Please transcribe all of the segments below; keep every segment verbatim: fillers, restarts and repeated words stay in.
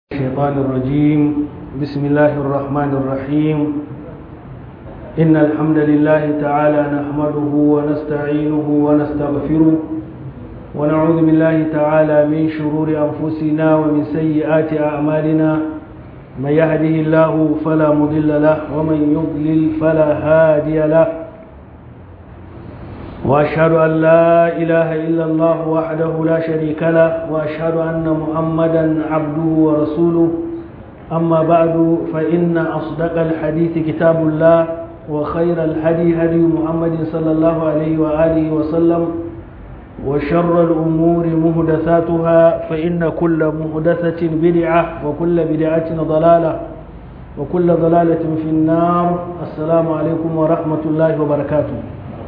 الشيطان الرجيم بسم الله الرحمن الرحيم إن الحمد لله تعالى نحمده ونستعينه ونستغفره ونعوذ بالله تعالى من شرور أنفسنا ومن سيئات أعمالنا من يهده الله فلا مضل له ومن يضلل فلا هادي له وأشهد أن لا إله إلا الله وحده لا شريك له وأشهد أن محمدا عبده ورسوله أما بعد فإن أصدق الحديث كتاب الله وخير الهدي هدي محمد صلى الله عليه وآله وسلم وشر الأمور محدثاتها فإن كل محدثة بدعة وكل بدعة ضلالة وكل ضلالة في النار. السلام عليكم ورحمة الله وبركاته.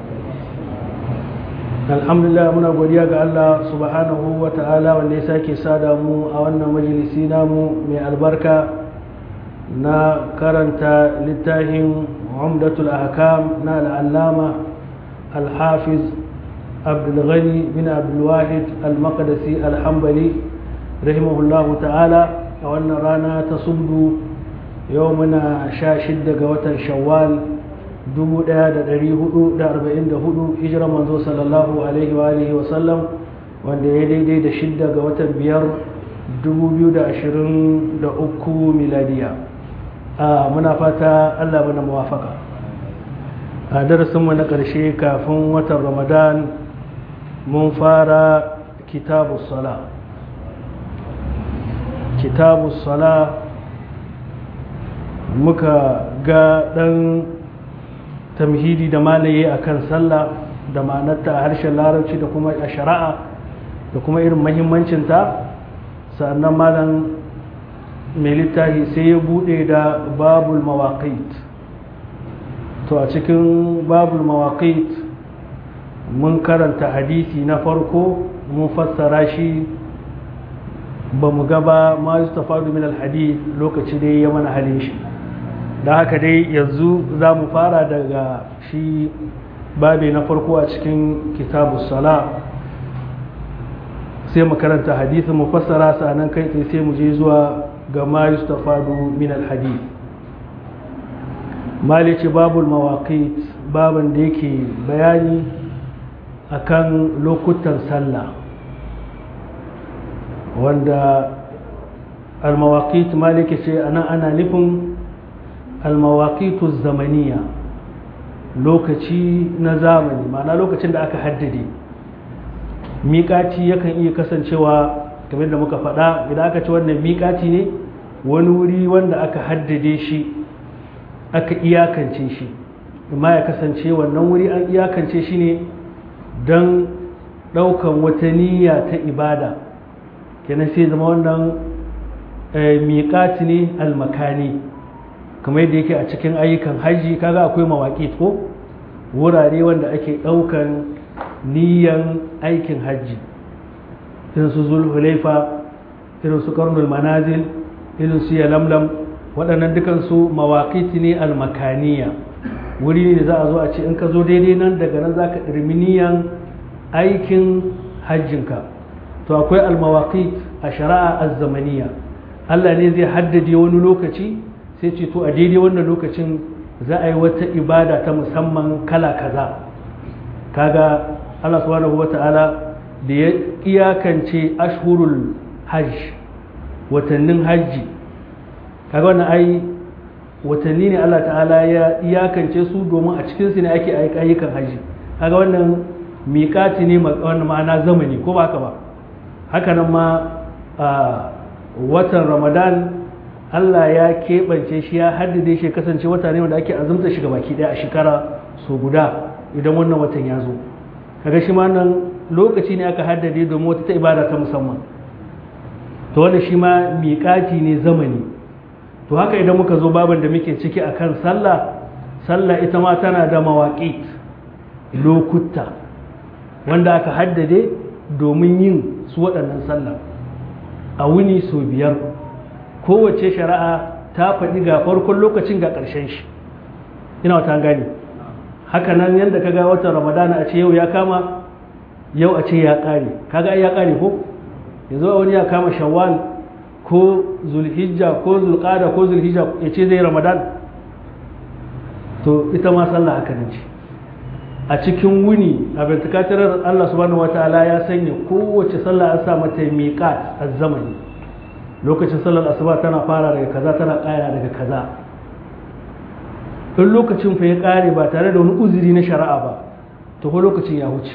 alhamdulillah muna godiya ga Allah subhanahu wa ta'ala wanda ya sake sada mu a wannan majalisi namu mai albarka na karanta littafin umdatul ahkam na al'allama al-hafiz abdul ghani bin abdul wahid al-maqdisi al-hanbali rahimahullahu ta'ala a wannan rana ta sundu yau muna sha shidda ga watan shawwal dubu ɗaya da ɗari hudu da arba'in da hudu hijirar manzo sallallahu alaihi wa alihi wa sallam wanda ya daidai da shidda ga watan biyar dubu biyu da ashirin da uku miladiya. Muna fata Allah mana muwafaka. A darasinmu na ƙarshe kafin watan ramadan mun fara kitabu sala kitabu sala muka ga ɗan tamhidi da malaye akan sallah da ma'anarta a harshen larabci da kuma a shari'a da kuma irin mahimmancinta. sannan malam mai littafi sai ya bude da babul mawaqit. to a cikin babul mawaqit mun karanta hadisi na farko mun fassara shi ba mu gaba ma yustafadu min alhadith lokaci dai ya mana halin shi, da haka dai yanzu za mu fara daga shi babi na farko a cikin kitabu sala sai mu karanta hadithin mu fassara sanan kai tsaye sai mu je zuwa ga ma yustafadu min alhadith. malici babul mawaqit, baban da yake bayani akan lokutan sallah wanda al-mawaqit maliki ce ana ana nufin almawaqitu zamaniya, lokaci na zamani, ma'ana lokacin da aka haddade. miƙati yakan iya kasancewa kamar da muka faɗa, idan aka ce wannan miƙati ne wani wuri wanda aka haddade shi aka iyakance shi, amma ya kasance wannan wuri an iyakance shi ne don ɗaukan wata niyya ta ibada, kenan sai zama wannan miƙati ne almakani kamar yadda yake a cikin ayyukan hajji. kaga akwai mawaƙit ko wurare wanda ake ɗaukan niyan aikin hajji, irin su zulhulaifa, irin su karnul manazil, irin su yalamlam, waɗannan dukansu mawaƙit ne almakaniya, wuri ne da za a zo a ce in ka zo daidai nan daga nan za ka ɗirmi niyan aikin hajjinka. to akwai almawaƙit a shari'a azzamaniya, Allah ne zai haddade wani lokaci sai ce to a daidai wannan lokacin za a yi wata ibada ta musamman kala kaza. kaga Allah subhanahu wata'ala da ya iyakance ashhurul hajj, watannin hajji, kaga wannan ai watanni ne Allah ta'ala ya iyakance su domin a cikin su ne ake ayyukan hajji. kaga wannan miƙati ne wannan ma'ana zamani ko ba haka ba. haka nan ma a watan ramadan Allah ya keɓance shi ya haddade shi kasance wata ne wanda ake azumta shi baki ɗaya a shekara so guda idan wannan watan ya zo. kaga shi ma nan lokaci ne aka haddade domin wata ta ibada ta musamman, to wannan shi ma miƙati ne zamani. to haka idan muka zo baban da muke ciki akan sallah, sallah ita ma tana da mawaƙit, lokuta wanda aka haddade domin yin su waɗannan sallah a wuni so biyar. kowace shari'a ta faɗi ga farkon lokacin ga ƙarshen shi, ina wata gani. haka nan yadda ka ga watan ramadana a ce yau ya kama, yau a ce ya ƙare, kaga ya ƙare ko yanzu wani ya kama shawwal ko zulhijja ko zulqada ko zulhijja ya ce zai ramadan to ita ma sallah haka nan ce a cikin wuni a bintikatirar Allah subhanahu wataala ya sanya kowace sallah an sa mata miqat az-zamani lokacin sallar asuba tana fara daga kaza tana ƙara daga kaza in lokacin fa ya ƙare ba tare da wani uzuri na shari'a ba to ko lokacin ya wuce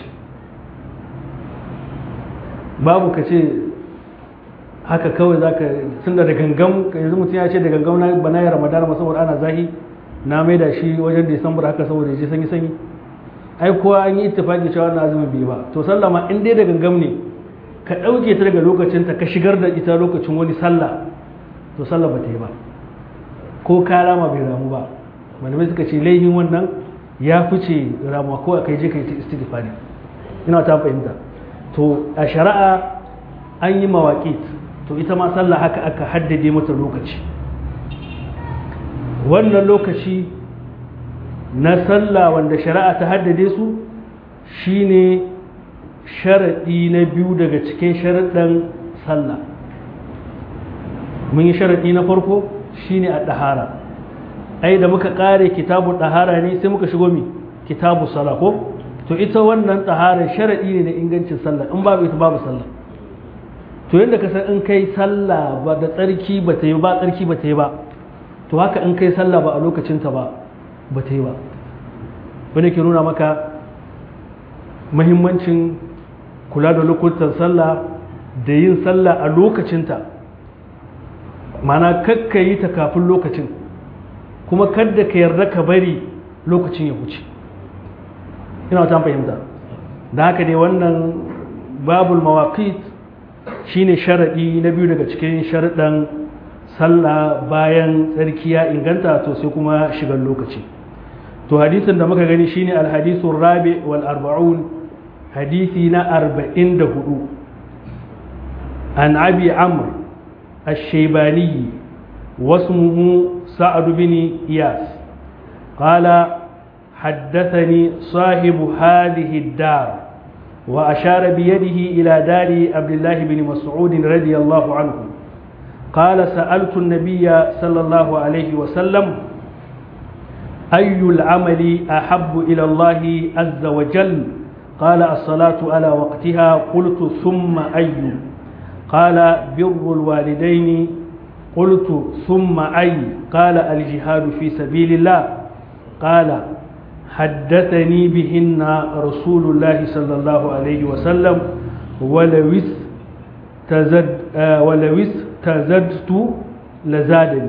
babu ka ce haka kawai za ka tunda da gangan yanzu mutum ya ce da gangan na bana ya ramadan ba saboda ana zahi na mai da shi wajen disambar haka saboda ya je sanyi sanyi ai kowa an yi ittifaki cewa na azumin biyu ba to sallah ma in dai da gangan ne ka ɗauke ta daga lokacin ta ka shigar da ita lokacin wani sallah to sallah ba ta yi ba ko ka rama bai ramu ba malamai suka ce laihin wannan ya fice ramuwa ko a kai je kai ta istighfari ina ta fahimta to a shari'a an yi mawaƙit to ita ma sallah haka aka haddade mata lokaci wannan lokaci na sallah wanda shari'a ta haddade su shine sharaɗi na biyu daga cikin sharaɗin sallah mun yi sharaɗi na farko shine a ɗahara ai da muka ƙare kitabu ɗahara ne sai muka shigo mi kitabu sala ko to ita wannan ɗahara sharaɗi ne na ingancin sallah in babu ita babu sallah to yadda ka san in kai sallah ba da tsarki ba ta yi ba tsarki ba ta yi ba to haka in kai sallah ba a lokacinta ba ba ta yi ba wanda ke nuna maka mahimmancin kula da lokutan sallah da yin sallah a lokacinta mana kakka yi ta kafin lokacin kuma kadda ka yarda ka bari lokacin ya wuce ina ta fahimta da haka dai wannan babul mawaqit shine sharadi na biyu daga cikin sharadan sallah bayan tsarki ya inganta to sai kuma shigar lokaci to hadisin da muka gani shine al-hadithu rabi wal arba'un hadisi na arba'in da hudu an abi amr ash-shaybani wasmuhu sa'd bin iyas qala حدثني صاحب هذه الدار وأشار بيده إلى دار عبد الله بن مسعود رضي الله عنه قال سألت النبي صلى الله عليه وسلم أي العمل أحب إلى الله عز وجل قال الصلاة على وقتها قلت ثم أي قال بر الوالدين قلت ثم أي قال الجهاد في سبيل الله قال حدثني بهن رسول الله صلى الله عليه وسلم ولو استزد ولو استزدت لزادني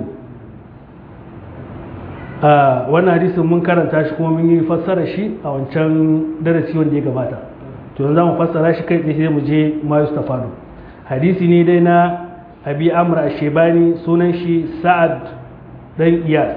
wannan hadisin mun karanta shi kuma mun yi fassara shi a wancan darasi wanda ya gabata to yanzu zamu fassara shi kai tsaye mu je ma yustafadu hadisi ne dai na abi amr ash-shaybani sunan shi sa'ad dan iyas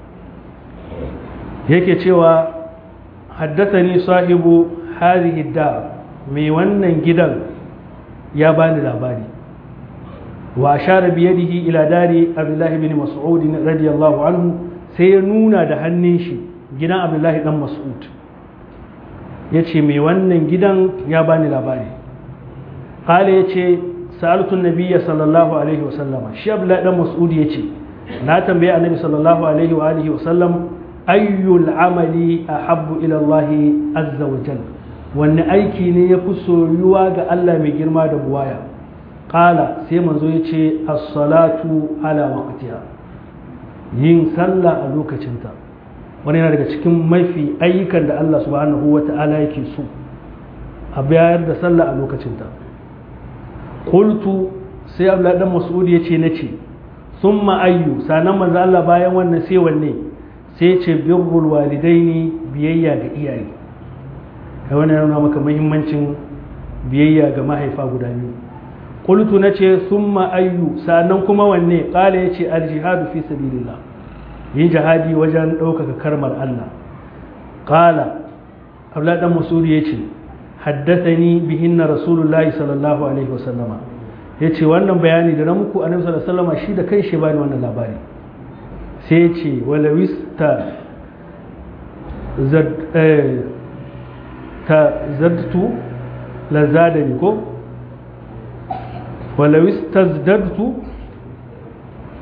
yake cewa haddathani sahibu hadhihi dar mai wannan gidan ya bani labari wa ashara bi yadihi ila dari abdullahi bin mas'ud radiyallahu anhu sai ya nuna da hannun shi gidan abdullahi dan mas'ud yace mai wannan gidan ya bani labari qala yace sa'altu an-nabiyya sallallahu alaihi wasallama shi abdullahi dan mas'ud yace na tambaye annabi sallallahu alaihi wa alihi wasallam ayyul amali ahabbu ila Allah azza wa jalla wanne aiki ne yafi soyuwa ga Allah mai girma da buwaya qala sai manzo yace as-salatu ala waqtiha yin sallah a lokacinta wani yana daga cikin mafi ayyukan da Allah subhanahu wata'ala yake so a bayar da sallah a lokacinta qultu sai Abdullah dan Mas'ud yace nace summa ayyu sanan manzo Allah bayan wannan sai wanne sai ce birrul walidaini biyayya ga iyaye kai wannan yana maka muhimmancin biyayya ga mahaifa guda biyu qultu nace summa ayyu sanan kuma wanne qala yace al jihadu fi sabilillah yin jihadi wajen ɗaukaka karmar Allah qala Abdullah dan Mas'ud yace haddathani bihinna rasulullahi sallallahu alaihi wasallama yace wannan bayani da na muku annabi sallallahu alaihi wasallama shi da kai shi bani wannan labari sai ce walawista ta zadtu lazadani ko walawista zadtu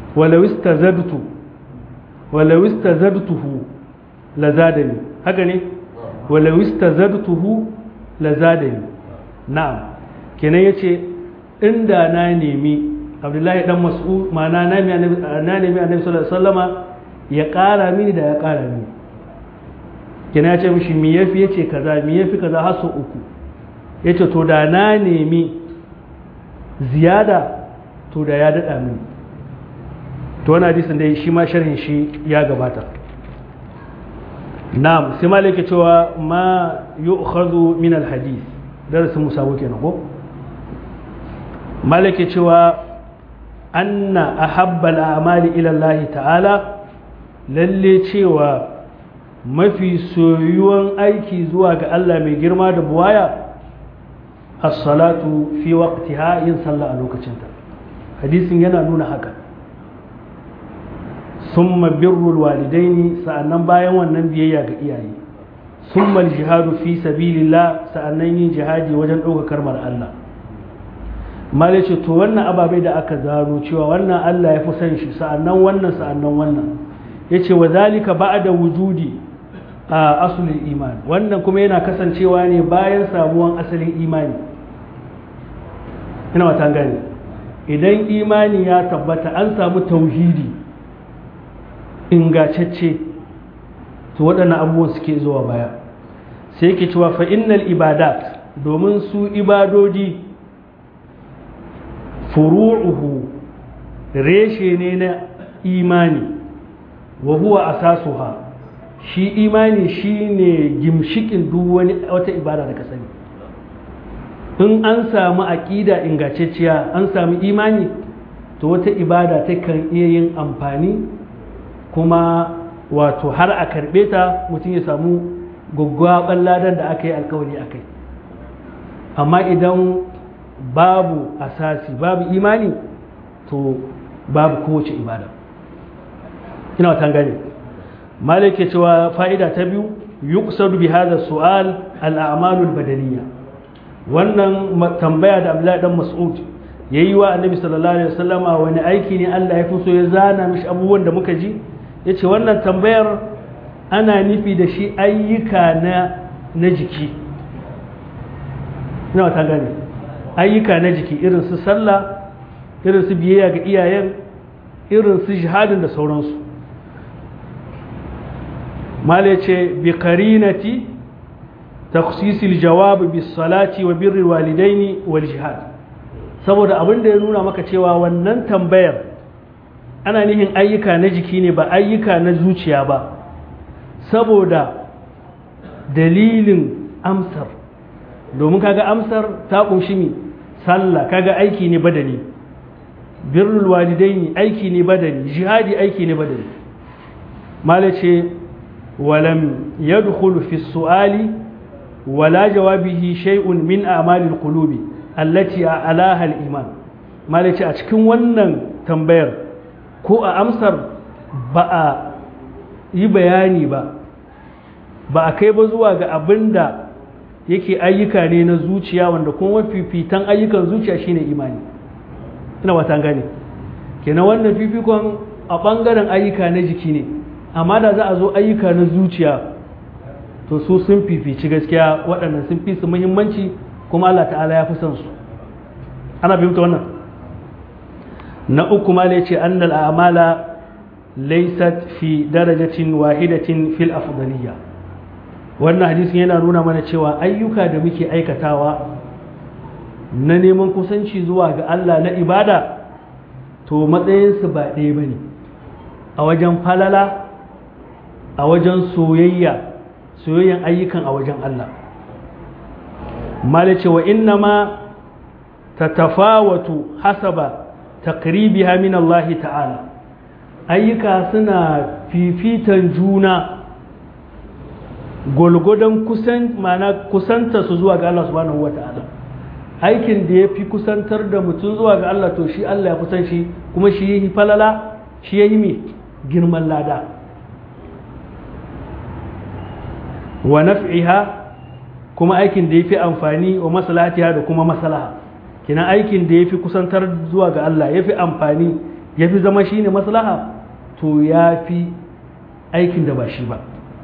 walau istazadtu walau istazadtuhu lazadani haka ne walau istazadtuhu lazadani na'am kenan yace inda na nemi Abdullahi dan Mas'ud ma'ana na nemi annabi na nemi annabi sallallahu alaihi wasallama ya ƙara mini da ya ƙara mini kenan yace mishi me yafi yace kaza me yafi kaza har sau uku yace to da na nemi ziyada to da ya dada mini to wannan hadisin dai shi ma sharhin shi ya gabata na'am sai malike cewa ma yu'khadhu min al-hadith darasin musawo kenan ko malike cewa anna ahabba al-a'mali ila Allah ta'ala lalle cewa mafi soyuwan aiki zuwa ga Allah mai girma da buwaya as-salatu fi waqtiha yin sallah a lokacinta hadisin yana nuna haka summa birrul walidaini sa'annan bayan wannan biyayya ga iyaye summa al-jihadu fi sabilillah sa'annan yin jihadi wajen ɗaukar mar Allah malai ce to wannan ababai da aka zaro cewa wannan Allah ya fi son shi sa'annan wannan sa'annan wannan yace wa zalika ba'da wujudi a asulul iman wannan kuma yana kasancewa ne bayan samuwan asalin imani ina wata gani idan imani ya tabbata an samu tauhidi ingantacce to waɗannan abubuwan suke zuwa baya sai yake cewa fa innal ibadat domin su ibadodi furu'uhu reshe ne na imani wa huwa asasuha shi imani shine gimshikin duk wani wata ibada da ka sani in an samu aqida ingantacciya an samu imani to wata ibada ta kan iya yin amfani kuma wato har a karbe ta mutum ya samu gwaggwaban ladan da aka yi alkawari akai amma idan babu asasi babu imani to babu kowace ibada ina wata gane malike cewa fa'ida ta biyu yuqsadu bi hadha su'al al-a'malu al-badaniyya wannan tambaya da Abdullahi dan Mas'ud yayi wa Annabi sallallahu alaihi wasallama wani aiki ne Allah ya fi so ya zana mishi abubuwan da muka ji yace wannan tambayar ana nufi da shi ayyuka na na jiki ina wata gane ayyuka na jiki irin su sallah irin su biyayya ga iyayen irin su jihadin da sauransu mala ce bi qarinati takhsis aljawab bis salati wa birri walidaini wal jihad saboda abin da ya nuna maka cewa wannan tambayar ana nihin ayyuka na jiki ne ba ayyuka na zuciya ba saboda dalilin amsar domin kaga amsar ta kunshi mi sallah kaga aiki ne badani birrul walidaini aiki ne badani jihadi aiki ne badani mala ce ولم يدخل في السؤال ولا جوابه شيء من أعمال القلوب التي أعلاها الإيمان ما لك أتكن ونن تنبير كو أمسر بقى يبياني بقى بقى كيف زواج أبندا yake ayyuka ne na zuciya wanda kuma fifitan ayyukan zuciya shine imani ina wata gane kenan wannan fifikon a bangaren ayyuka na jiki ne amma da za a zo ayyuka na zuciya to su sun fifici gaskiya waɗannan sun fi su muhimmanci kuma Allah ta'ala ya fi son su ana fahimta wannan na uku ma ce annal a'mala laysat fi darajatin wahidatin fil afdaliyya wannan hadisin yana nuna mana cewa ayyuka da muke aikatawa na neman kusanci zuwa ga Allah na ibada to matsayinsu ba ɗaya bane a wajen falala a wajen soyayya soyayyan ayyukan a wajen Allah malice wa inna ma tatafawatu hasaba taqribiha min Allah ta'ala ayyuka suna fifitan juna golgodon kusan mana kusanta su zuwa ga Allah subhanahu wata'ala aikin da ya fi kusantar da mutum zuwa ga Allah to shi Allah ya kusan shi kuma shi yi falala shi ya yi mai girman lada wa naf'iha kuma aikin da ya fi amfani wa maslahatiha da kuma maslaha kina aikin da ya fi kusantar zuwa ga Allah ya fi amfani ya fi zama shi ne maslaha to ya fi aikin da ba shi ba.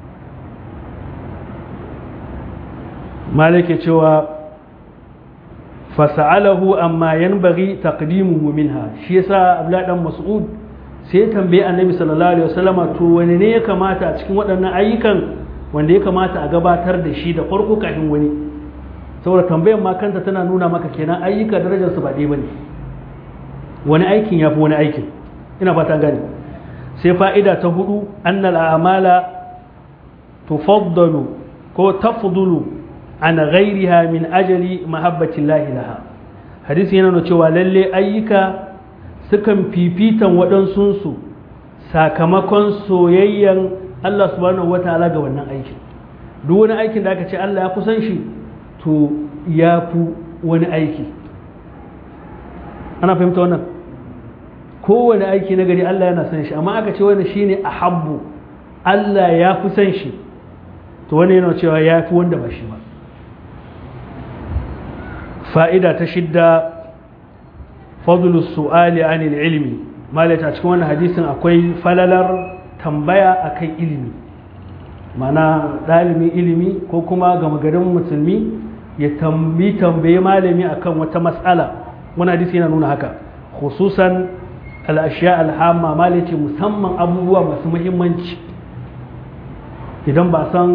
malike cewa fasa'alahu amma yanbaghi taqdimuhu minha, shi yasa Abdullah dan Mas'ud sai ya tambaye Annabi sallallahu alaihi wasallama to wani ne ya kamata a cikin waɗannan ayyukan wanda ya kamata a gabatar da shi da farko kafin wani, saboda tambayar ma kanta tana nuna maka kenan ayyuka darajar su ba ɗaya bane, wani aikin yafi wani aikin. ina fata gani. sai fa'ida ta hudu annal a'mala tufaddalu ko tafdulu an ghairiha min ajali mahabbati llahi laha. hadisi yana nuna cewa lalle ayyuka sukan fifitan waɗansunsu sakamakon soyayyan Allah subhanahu wataala ga wannan aikin. duk wani aikin da aka ce Allah ya kusan shi to ya fi wani aiki. ana fahimta wannan? kowane aiki na gari Allah yana san shi, amma aka ce wani shine ahabbu, Allah ya fi san shi, to wani yana cewa ya fi wanda ba shi ba. fa'ida ta shidda fadlu su'ali anil ilmi, malata cikin wannan hadisin akwai falalar tambaya akan ilimi, mana ɗalibin ilimi ko kuma gama garin musulmi ya tambi tambaye malami akan wata matsala. wani hadisi yana nuna haka, khususan al'ashiya alhamma, malaci musamman abubuwa masu muhimmanci idan ba san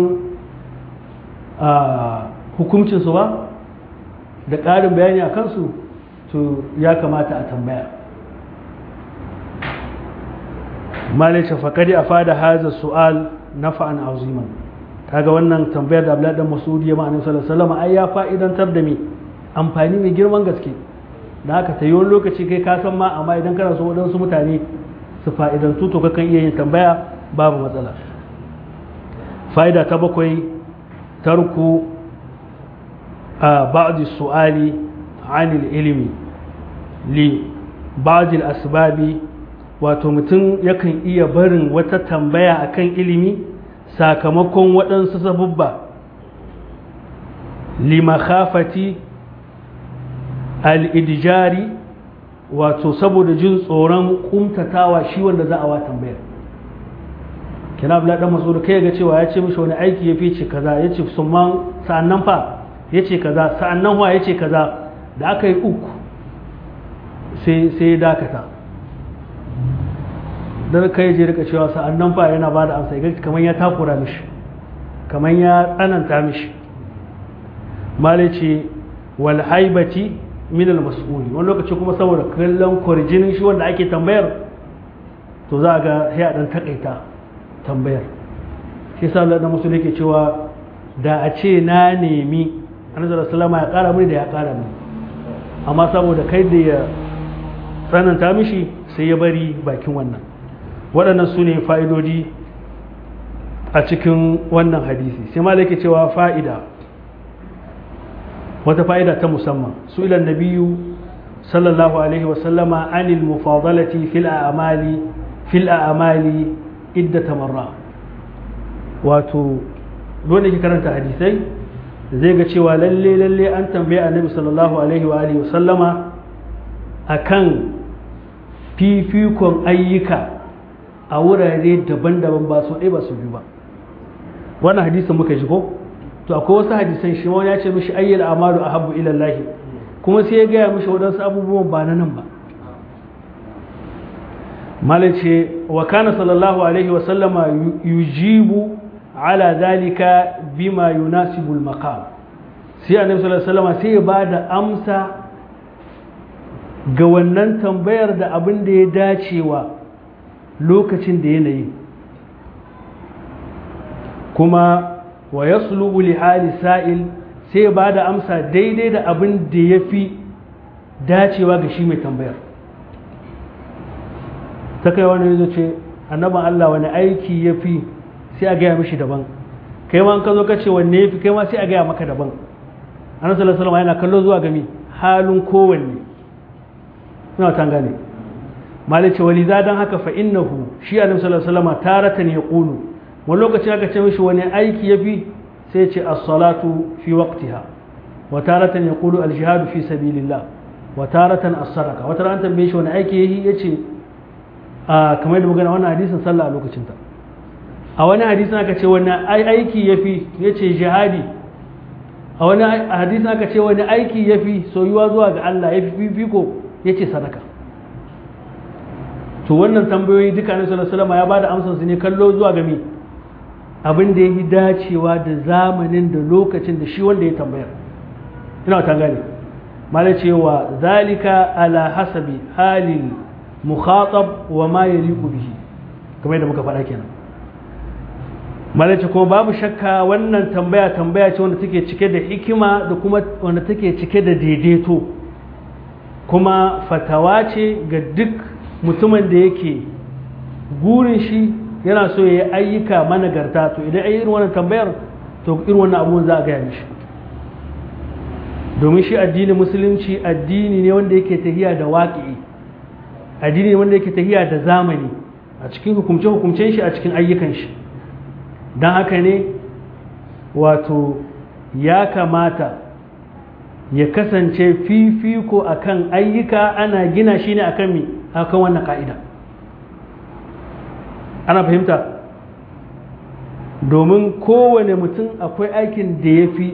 hukuncinsu ba da ƙarin bayani a kansu to ya kamata a tambaya. malaci faƙari a fada haza su'al nafa'an aziman, kaga wannan tambayar da Abdullahi dan Mas'ud ya ma'anin sallallahu alaihi wasallam ai ya fa'idantar da me amfani mai girman gaske. da haka ta yi wani lokaci kai ka san ma, amma idan kana so waɗansu mutane su fa'idantu to kakan iya yin tambaya babu matsala. fa'ida ta bakwai tarku a ba'di su'ali anil ilimi li ba'di asbabi, wato mutum yakan iya barin wata tambaya akan ilimi sakamakon waɗansu sabubba li makhafati al'idijari, wato saboda jin tsoron kumtatawa shi wanda za a wa tambayar. kina bula dan masu da kai ga cewa ya ce mishi wani aiki ya fice kaza, ya ce summan sa'annan fa ya ce kaza, sa'annan wa ya ce kaza, da aka yi uku sai ya dakata don kai je rika cewa sa'annan fa yana ba da amsa ya kamar ya takura mishi, kamar ya tsananta mishi. malai ce wal haibati min al-mas'uli, wani lokaci kuma saboda kallon kwarjinin shi wanda ake tambayar to za a ga sai a dan takaita tambayar. shi yasa Allah da musulmi yake cewa da a ce na nemi annabi sallallahu alaihi ya kara mini da ya kara mini, amma saboda kai da ya tsananta mishi sai ya bari bakin wannan. waɗannan su ne fa'idodi a cikin wannan hadisi. sai malai yake cewa fa'ida, wata fa'ida ta musamman, su ilan nabiyu sallallahu alaihi wasallama anil mufadalati fil a'amali fil a'amali iddata marra. wato dole ki karanta hadisai zai ga cewa lalle lalle an tambaye annabi sallallahu alaihi wa alihi wasallama akan fifikon ayyuka a wurare daban-daban, ba su ɗaya ba su biyu ba. wannan hadisin muka ji ko? to akwai wasu hadisan shi wani ya ce mishi ayyul amalu ahabbu ila Allah, kuma sai ya gaya mishi wadansu abubuwan ba na nan ba. malace wa kana sallallahu alaihi wa sallama yujibu ala zalika bima yunasibu al-maqam, sai annabi sallallahu alaihi wasallam sai ya bada amsa ga wannan tambayar da abin da ya dacewa lokacin da yanayi, kuma wa yaslubu li hali sa'il, sai ba da amsa daidai da abin da ya fi dacewa ga shi mai tambayar. ta kai wani yazo ce annaban Allah wani aiki ya fi, sai a gaya mishi daban, kai ma ka zo ka ce wanne ya fi, kai ma sai a gaya maka daban. annabi sallallahu alaihi wasallam yana kallo zuwa gami halin kowanne. suna ta gane malice wali za dan haka fa innahu shi annabi sallallahu alaihi wasallam taratan yaqulu, wani lokaci aka ce mishi wani aiki ya fi, sai ce as-salatu fi waqtiha, wa taratan yaqulu al-jihadu fi sabilillah, wa taratan as-sadaqa. wata ran tambaye shi wani aiki yayi, yace a kamar da magana wannan hadisin sallah a lokacinta a wani hadisin aka ce wani aiki ya fi ya ce jihadi a wani hadisin aka ce wani aiki ya fi soyuwa zuwa ga Allah ya fi fifiko ya ce sadaka to wannan tambayoyi duka ne sallallahu alaihi ya bada amsar su ne kallo zuwa ga me abin da yake dacewa da zamanin da lokacin da shi wanda ya tambaya ina ta gane malai cewa zalika ala hasabi halil mukhatab wa ma yaliqu bihi kamar yadda muka faɗa kenan malai ce kuma babu shakka wannan tambaya tambaya ce wanda take cike da hikima da kuma wanda take cike da daidaito kuma fatawa ce ga duk mutumin da yake gurin shi yana so ya yi ayyuka managarta to idan ayi irin wannan tambayar to irin wannan abubuwan za a gaya mishi domin shi addinin musulunci addini ne wanda yake tahiya da waƙi addini ne wanda yake tahiya da zamani a cikin hukumce-hukumcen shi a cikin ayyukan shi don haka ne wato ya kamata ya kasance fifiko akan ayyuka ana gina shi ne akan mi akan wannan ka'ida ana fahimta domin kowane mutum akwai aikin da ya fi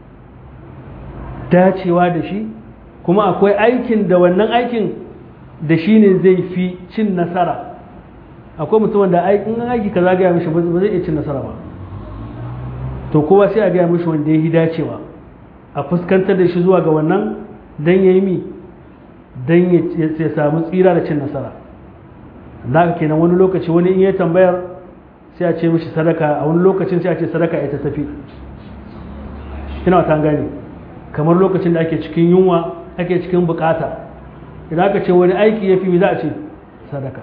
dacewa da shi kuma akwai aikin da wannan aikin da shi ne zai fi cin nasara akwai mutum da in aiki kaza gaya mishi ba zai iya cin nasara ba to kowa sai a gaya mishi wanda ya yi dacewa a fuskantar da shi zuwa ga wannan don ya yi mi don ya samu tsira da cin nasara da haka kenan wani lokaci wani in ya tambayar sai a ce mishi sadaka a wani lokacin sai a ce sadaka ita tafi ina ta gane kamar lokacin da ake cikin yunwa ake cikin bukata idan aka ce wani aiki ya fi za a ce sadaka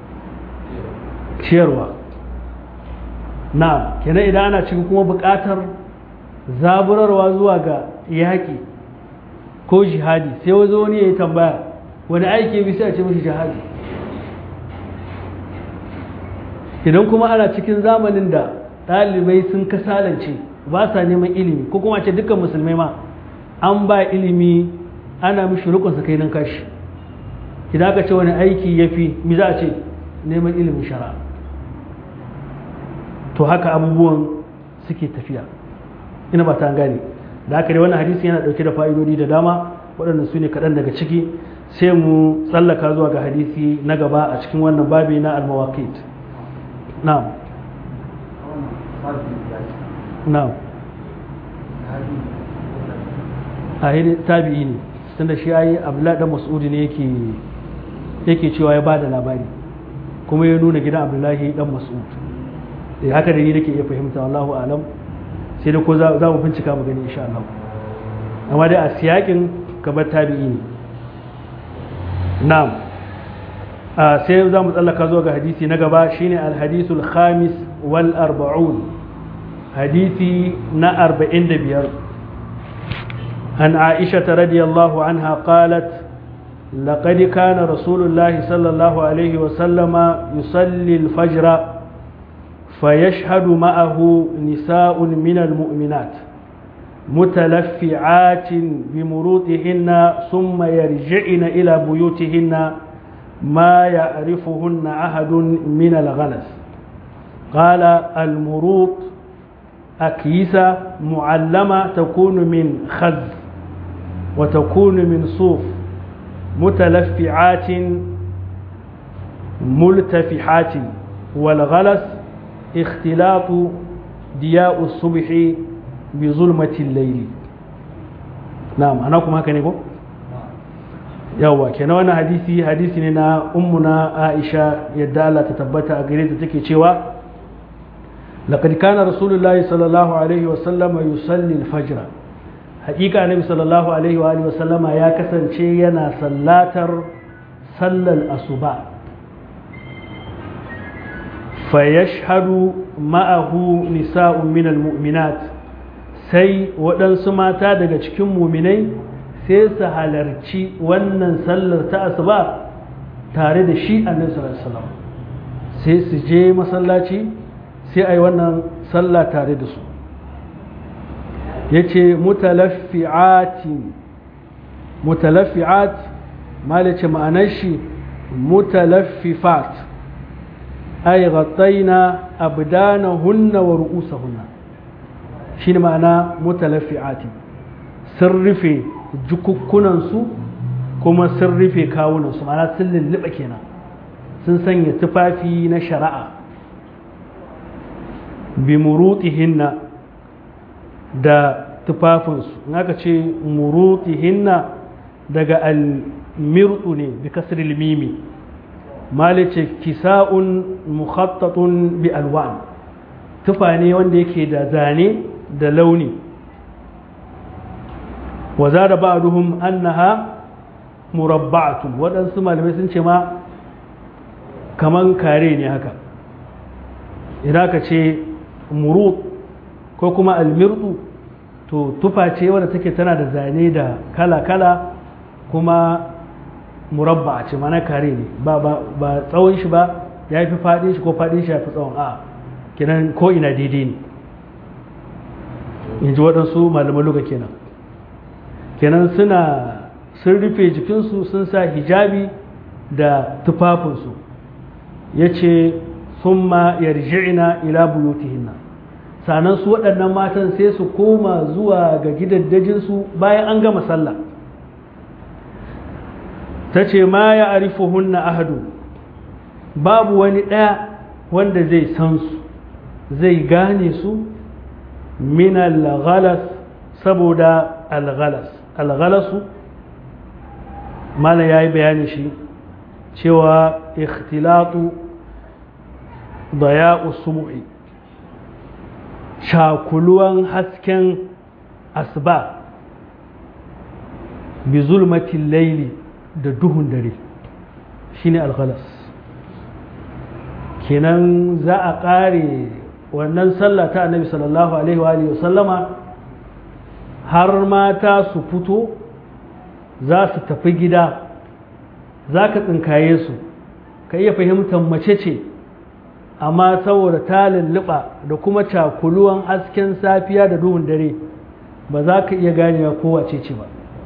ciyarwa na kenan idan ana cikin kuma bukatar zaburarwa zuwa ga yaƙi ko jihadi sai wazo wani ya yi tambaya wani aiki ya fi sai a ce mishi jihadi idan kuma ana cikin zamanin da ɗalibai sun kasalance ba sa neman ilimi ko kuma ce dukkan musulmai ma an ba ilimi ana mishi rukunsa kai nan kashi idan aka ce wani aiki ya fi mi za a ce neman ilimin shara to haka abubuwan suke tafiya ina ba ta gane da haka dai wannan hadisi yana ɗauke da fa'idodi da dama waɗanda su ne kaɗan daga ciki sai mu tsallaka zuwa ga hadisi na gaba a cikin wannan babi na al-mawaqit na'am na'am a yi tabi'i ne tunda shi ayi abdullahi dan mas'udi ne yake yake cewa ya bada labari kuma ya nuna gidan abdullahi dan mas'ud eh haka da ni nake iya fahimta wallahu alam sai da ko za mu bincika mu gani insha Allah amma dai a siyakin kamar tabi'i ne na'am sai za mu tsallaka zuwa ga hadisi na gaba shine al-hadithul khamis wal arba'un hadisi na arba'in da biyar عن عائشة رضي الله عنها قالت لقد كان رسول الله صلى الله عليه وسلم يصلي الفجر فيشهد معه نساء من المؤمنات متلفعات بمروطهن ثم يرجعن إلى بيوتهن ما يعرفهن أحد من الغلس قال المروط أكيسة معلمة تكون من خز وتكون من صوف متلفعات ملتفحات والغلس اختلاط ضياء الصبح بظلمة الليل نعم أنا كم هكذا نقول yawa kenan wannan hadisi hadisi ne na ummuna Aisha yadda Allah ta tabbata a gare ta take cewa laqad kana rasulullahi sallallahu alaihi wa sallama yusalli al-fajr haqiqa annabi sallallahu alaihi wa alihi wa sallama ya kasance yana sallatar sallar asuba fa yashhadu ma'ahu nisa'un min al-mu'minat sai waɗansu mata daga cikin muminai sai su halarci wannan sallar ta asuba tare da shi annabi sallallahu alaihi wasallam sai su je masallaci sai ai wannan sallah tare da su yace mutalaffi'ati mutalaffi'at malace ma'anar shi mutalaffifat ay ghattayna abdanahunna wa ru'usahunna shine ma'ana mutalaffi'ati sun rufe jukukkunansu kuma sun rufe kawunansu ma'ana sun lulluɓa kenan sun sanya tufafi na shari'a bi murutihinna da tufafinsu in aka ce murutihinna daga almirtu ne bi kasril mimi malice kisa'un mukhattatun bi alwan tufa ne wanda yake da zane da launi wa zada ba'duhum annaha murabba'atun waɗansu malamai sun ce ma kaman kare ne haka idan ka ce murut ko kuma almirtu to tufa ce wadda take tana da zane da kala-kala kuma murabba ce mana kare ne ba, ba, ba tsawon shi ba ya fi faɗin shi ko faɗin shi ya fi tsawon a kenan ko ina daidai ne in ji waɗansu malaman luga kenan kenan suna sun rufe jikinsu sun sa hijabi da tufafinsu ya ce sun ma yarji'ina ila buyutihinna sannan su waɗannan matan sai su koma zuwa ga gidaddajinsu bayan an gama sallah ta ce ma ya arifuhunna ahadu babu wani ɗaya wanda zai san su zai gane su min al-ghalas saboda al-ghalas al-ghalasu mala yayi bayani shi cewa ikhtilatu daya'u sumu'i shakuluwan hasken asba bi zulmatin laili da duhun dare shine al-ghalas kenan za a ƙare wannan sallah ta annabi sallallahu alaihi wa alihi wasallama har mata su fito za su tafi gida za ka tsinkaye su ka iya fahimtar mace ce amma saboda ta lulluɓa da kuma cakuluwan hasken safiya da duhun dare ba za ka iya ganewa kowace ce ba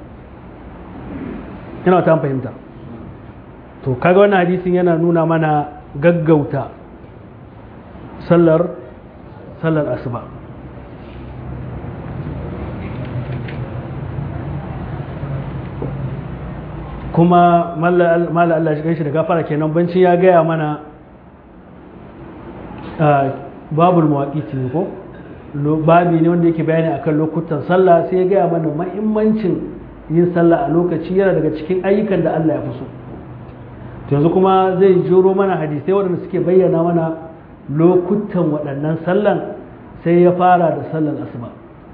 ina ta fahimta to kaga wannan hadisin yana nuna mana gaggauta sallar sallar asuba kuma malla Allah shi ganshi da gafara kenan banci ya gaya mana babul muwaqiti ne ko babi ne wanda yake bayani akan lokutan sallah sai ya gaya mana muhimmancin yin sallah a lokaci yana daga cikin ayyukan da Allah ya fi so to yanzu kuma zai joro mana hadisai waɗanda suke bayyana mana lokutan waɗannan sallan sai ya fara da sallar asuba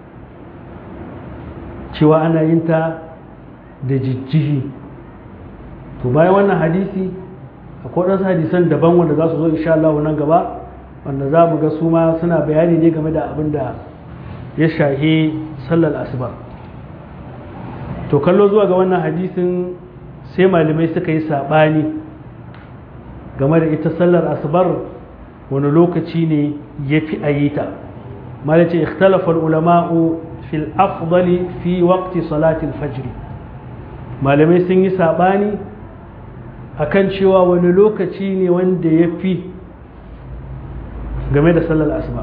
cewa ana yin ta da jijjihi to bayan wannan hadisi akwai waɗansu hadisan daban wanda za su zo insha Allah nan gaba wanda za mu ga su ma suna bayani ne game da abin da ya shahi sallar asuba to kallo zuwa ga wannan hadisin sai malamai suka yi saɓani game da ita sallar asubar wani lokaci ne ya fi a yi ta malace ikhtalafar ulama'u fil afdali fi waqti salatil fajri malamai sun yi saɓani akan cewa wani lokaci ne wanda ya fi game da sallar asuba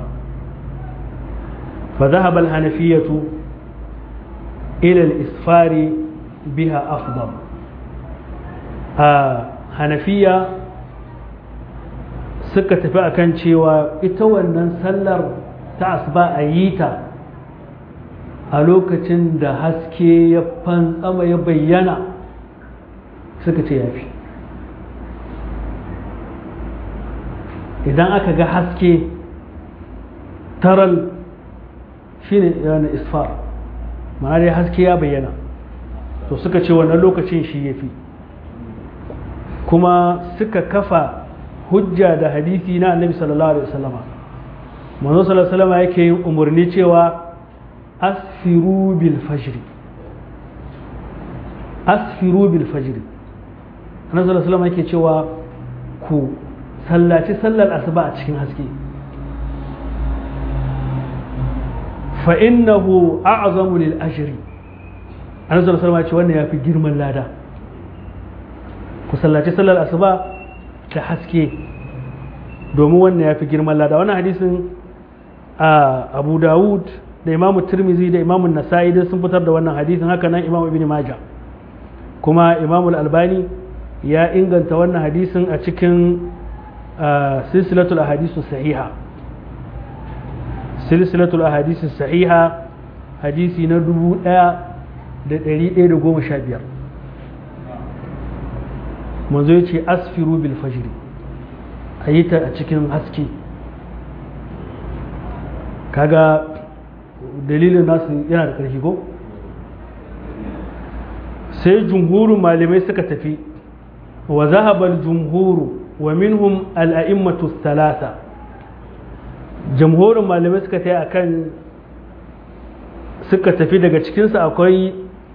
fa dhahaba al-hanafiyatu ila al-isfari biha afdal a hanafiya suka tafi akan cewa ita wannan sallar ta asuba a yi ta a lokacin da haske ya fantsama ya bayyana suka ce ya fi idan aka ga haske taral shi ne yana isfar ma'ana dai haske ya bayyana to suka ce wannan lokacin shi ya fi kuma suka kafa hujja da hadisi na annabi sallallahu alaihi wasallama manzo sallallahu alaihi wasallama yake yin umarni cewa asfiru bil fajr asfiru bil fajr annabi sallallahu alaihi wasallama yake cewa ku sallaci sallar asuba a cikin haske fa innahu a'zamu lil ajri annabi sallallahu alaihi wasallama ya ce wannan yafi girman lada ku sallaci sallar asuba da haske domin wannan ya fi girman lada. Wannan hadisin a Abu Dawud da Imam Tirmidhi da Imam Nasa'i da sun fitar da wannan hadisin, haka nan Imam Ibn Majah, kuma Imam Al-Albani ya inganta wannan hadisin a cikin silsilatul ahadisu sahiha silsilatul ahadisu sahiha hadisi na dubu ɗaya da ɗari ɗaya da goma sha biyar. manzo ya ce asfiru bil fajri, a yi ta a cikin haske. kaga dalilin nasu yana da ƙarfi ko? sai jumhurin malamai suka tafi wa zahabal jumhuru wa minhum al'a'immatu talata. jamhurin malamai suka tafi akan suka tafi daga cikinsu akwai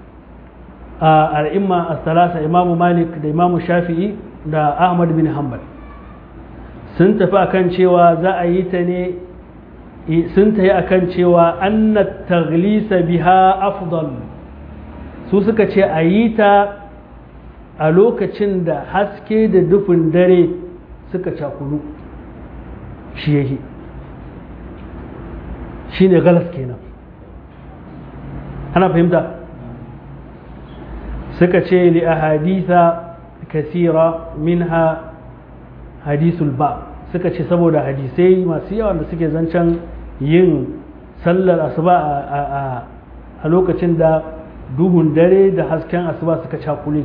al'imma as-talata, imamu malik da imamu shafi'i da ahmad bin hanbal. sun tafi akan cewa za a yi ta ne sun tafi akan cewa annat taglisa biha afdal. su suka ce a yi ta a lokacin da haske da dufin dare suka cakulu, shi yake shi ne galas kenan. ana fahimta? suka ce li ahaditha kasira minha hadisul ba, suka ce saboda hadisai masu yawa da suke zancen yin sallar asuba a lokacin da duhun dare da hasken asuba suka cakule.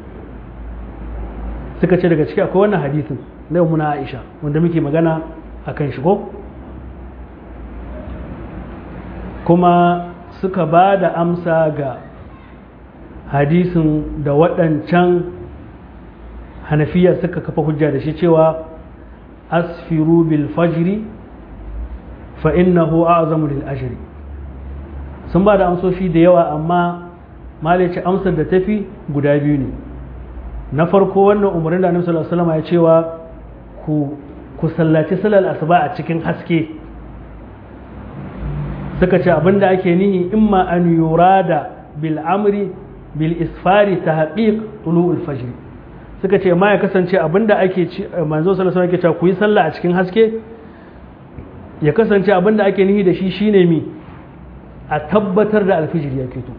suka ce daga ciki akwai wannan hadisin na muna Aisha wanda muke magana a kan shigo, kuma suka ba da amsa ga hadisin da waɗancan hanafiya suka kafa hujja da shi cewa asfiru bil fajri fa innahu a'zamu lil ajri. sun ba da amsoshi da yawa, amma malaci amsar da tafi guda biyu ne. na farko wannan umarnin da Annabi sallallahu alaihi wasallam ya cewa ku ku sallaci sallar asuba a cikin haske, suka ce abinda ake nihi imma an yurada bil amri bil isfari tahqiq tulu'ul fajr. suka ce ma ya kasance abinda ake manzo sallallahu alaihi wasallam yake cewa ku yi sallah a cikin haske, ya kasance abinda ake nihi da shi shine mi a tabbatar da alfijir ya keto,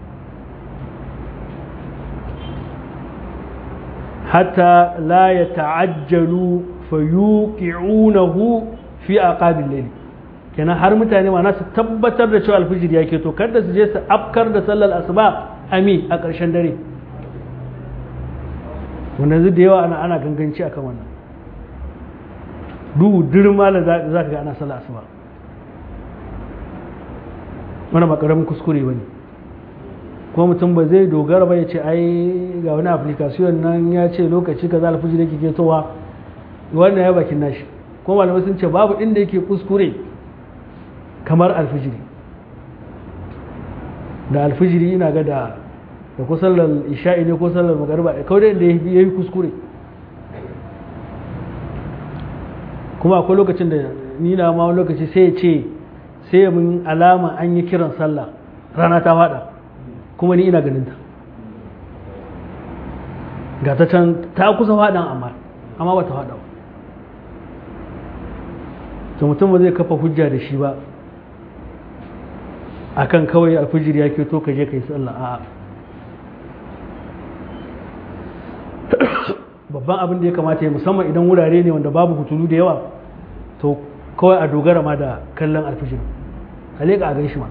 hatta la ya ta'ajjalu fayuqi'unahu fi aqabil layl. kenan har mutane ma su tabbatar da cewa alfijir ya keto, kada su je su afkar da sallar asuba ami a ƙarshen dare, wanda zai da yawa ana ana ganganci akan wannan. duhu dirma da za ka ga ana sallar asuba, wannan ba ƙaramin kuskure ba ne. kuma mutum ba zai dogara ba ya ce ai ga wani application nan ya ce lokaci kaza alfijir yake ketowa, wannan ya bakin nashi. kuma malamai sun ce babu inda yake kuskure kamar alfijiri. da alfijiri ina ga da da ko sallar isha'i ne ko sallar magariba kawai da ya yi kuskure. kuma akwai lokacin da ni na ma lokaci sai ya ce sai mun alama an yi kiran sallah rana ta fada, kuma ni ina ganin ta ga ta can ta kusa fadan amma amma ba ta fada ba. to mutum ba zai kafa hujja da shi ba akan kawai alfijir ya ke to ka je ka yi sallah. a'a babban abin da ya kamata ya musamman idan wurare ne wanda babu hutulu da yawa, to kawai a dogara ma da kallon alfijir, ka leƙa a ganshi ma.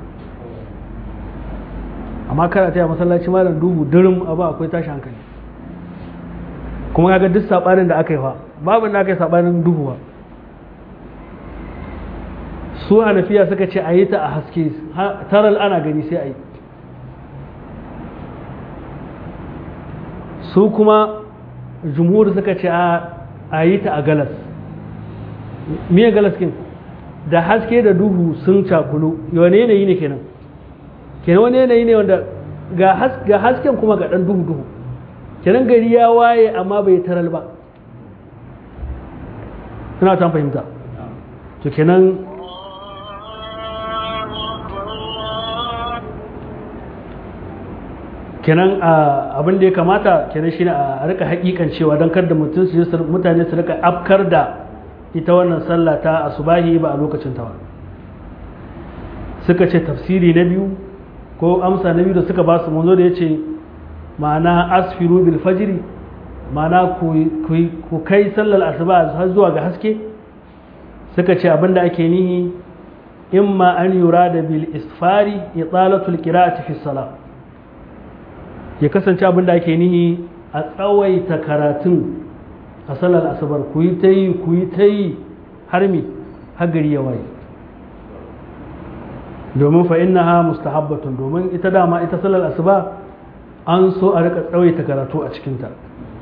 amma kana taya masallaci malam dubu durum abu akwai tashi hankali. kuma kaga duk sabanin da aka yi fa babu da aka yi sabanin duhu ba. su hanafiya suka ce a yi ta a haske, taral ana gani sai a yi. su kuma jumhur suka ce a yi ta a galas. miye galas kin da haske da duhu sun cakulu, wani yanayi ne kenan kenan wani yanayi ne wanda ga hasken kuma ga dan duhu duhu, kenan gari ya waye amma bai taral ba. ina ta fahimta? to kenan kenan abin da ya kamata kenan shine a rika hakikan cewa don kada mutum su mutane su rika afkar da ita wannan sallah ta asubahi ba a lokacin ta ba. Suka ce tafsiri na biyu ko amsa na biyu da suka ba su manzo da yace ma'ana asfiru bil fajri, ma'ana ku kai sallar asuba har zuwa ga haske. Suka ce abinda ake nihi imma an yurada bil isfari italatul qira'ati fi salat, ya kasance abinda ake nihi a tsawaita karatun a sallar asubar, ku yi ta yi ku yi ta yi har mi har gari ya waye, domin fa innaha mustahabbatun, domin ita dama ita sallar asuba an so a rika tsawaita karatu a cikinta.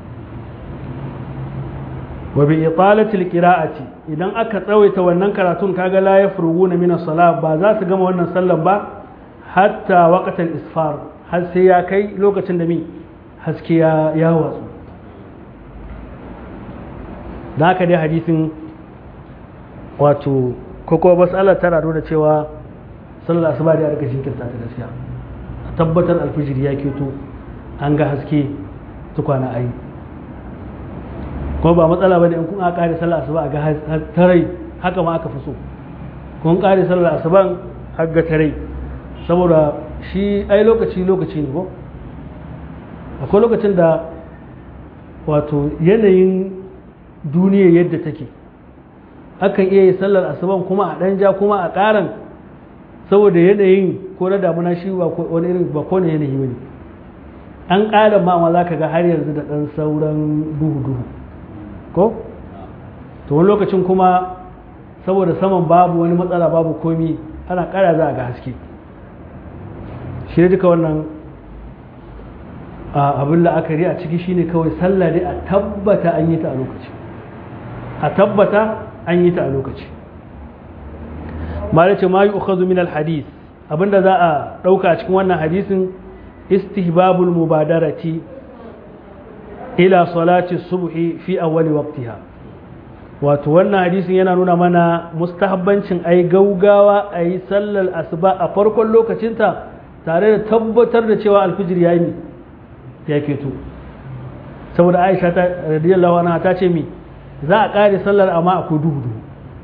wa bi italatil qira'ati, idan aka tsawaita wannan karatun kaga la yafruguna min as-salat, ba za su gama wannan sallar ba hatta waqtal isfar, har sai ya kai lokacin da mi haske ya ya watsu. da haka dai hadisin wato koko mas'alar tana nuna cewa sallar asuba da ya rika jinkirta ta gaskiya, a tabbatar alfijiri ya keto an ga haske tukwana ayi, kuma ba matsala bane in kun aka kare sallar asuba a ga tarai, haka ma aka fi so kun kare sallar asuban har ga tarai, saboda shi ai lokaci lokaci ne ko akwai lokacin da wato yanayin duniya yadda take akan iya yi sallar asuban kuma a ɗan ja kuma a ƙaran, saboda yanayin ko na damuna shi ba wani irin ba kone yanayi wani an ƙaran ma ma za ka ga har yanzu da ɗan sauran duhu duhu ko to wani lokacin kuma saboda saman babu wani matsala babu komi ana ƙara za a ga haske. Shi ne duka wannan abin la'akari a ciki shine kawai sallah dai a tabbata an yi ta a lokaci, a tabbata an yi ta a lokaci. ma ce ma yi ukhadhu min alhadith, abinda za a ɗauka a cikin wannan hadisin istihbabul mubadarati ila salati subhi fi awwali waqtiha, wato wannan hadisin yana nuna mana mustahabbancin ai gaugawa ayi sallar asuba a farkon lokacinta tare da tabbatar da cewa alfijir ya yi ya keto, saboda Aisha ta radiyallahu anha ta ce mi za a kare sallar amma akwai duhu duhu.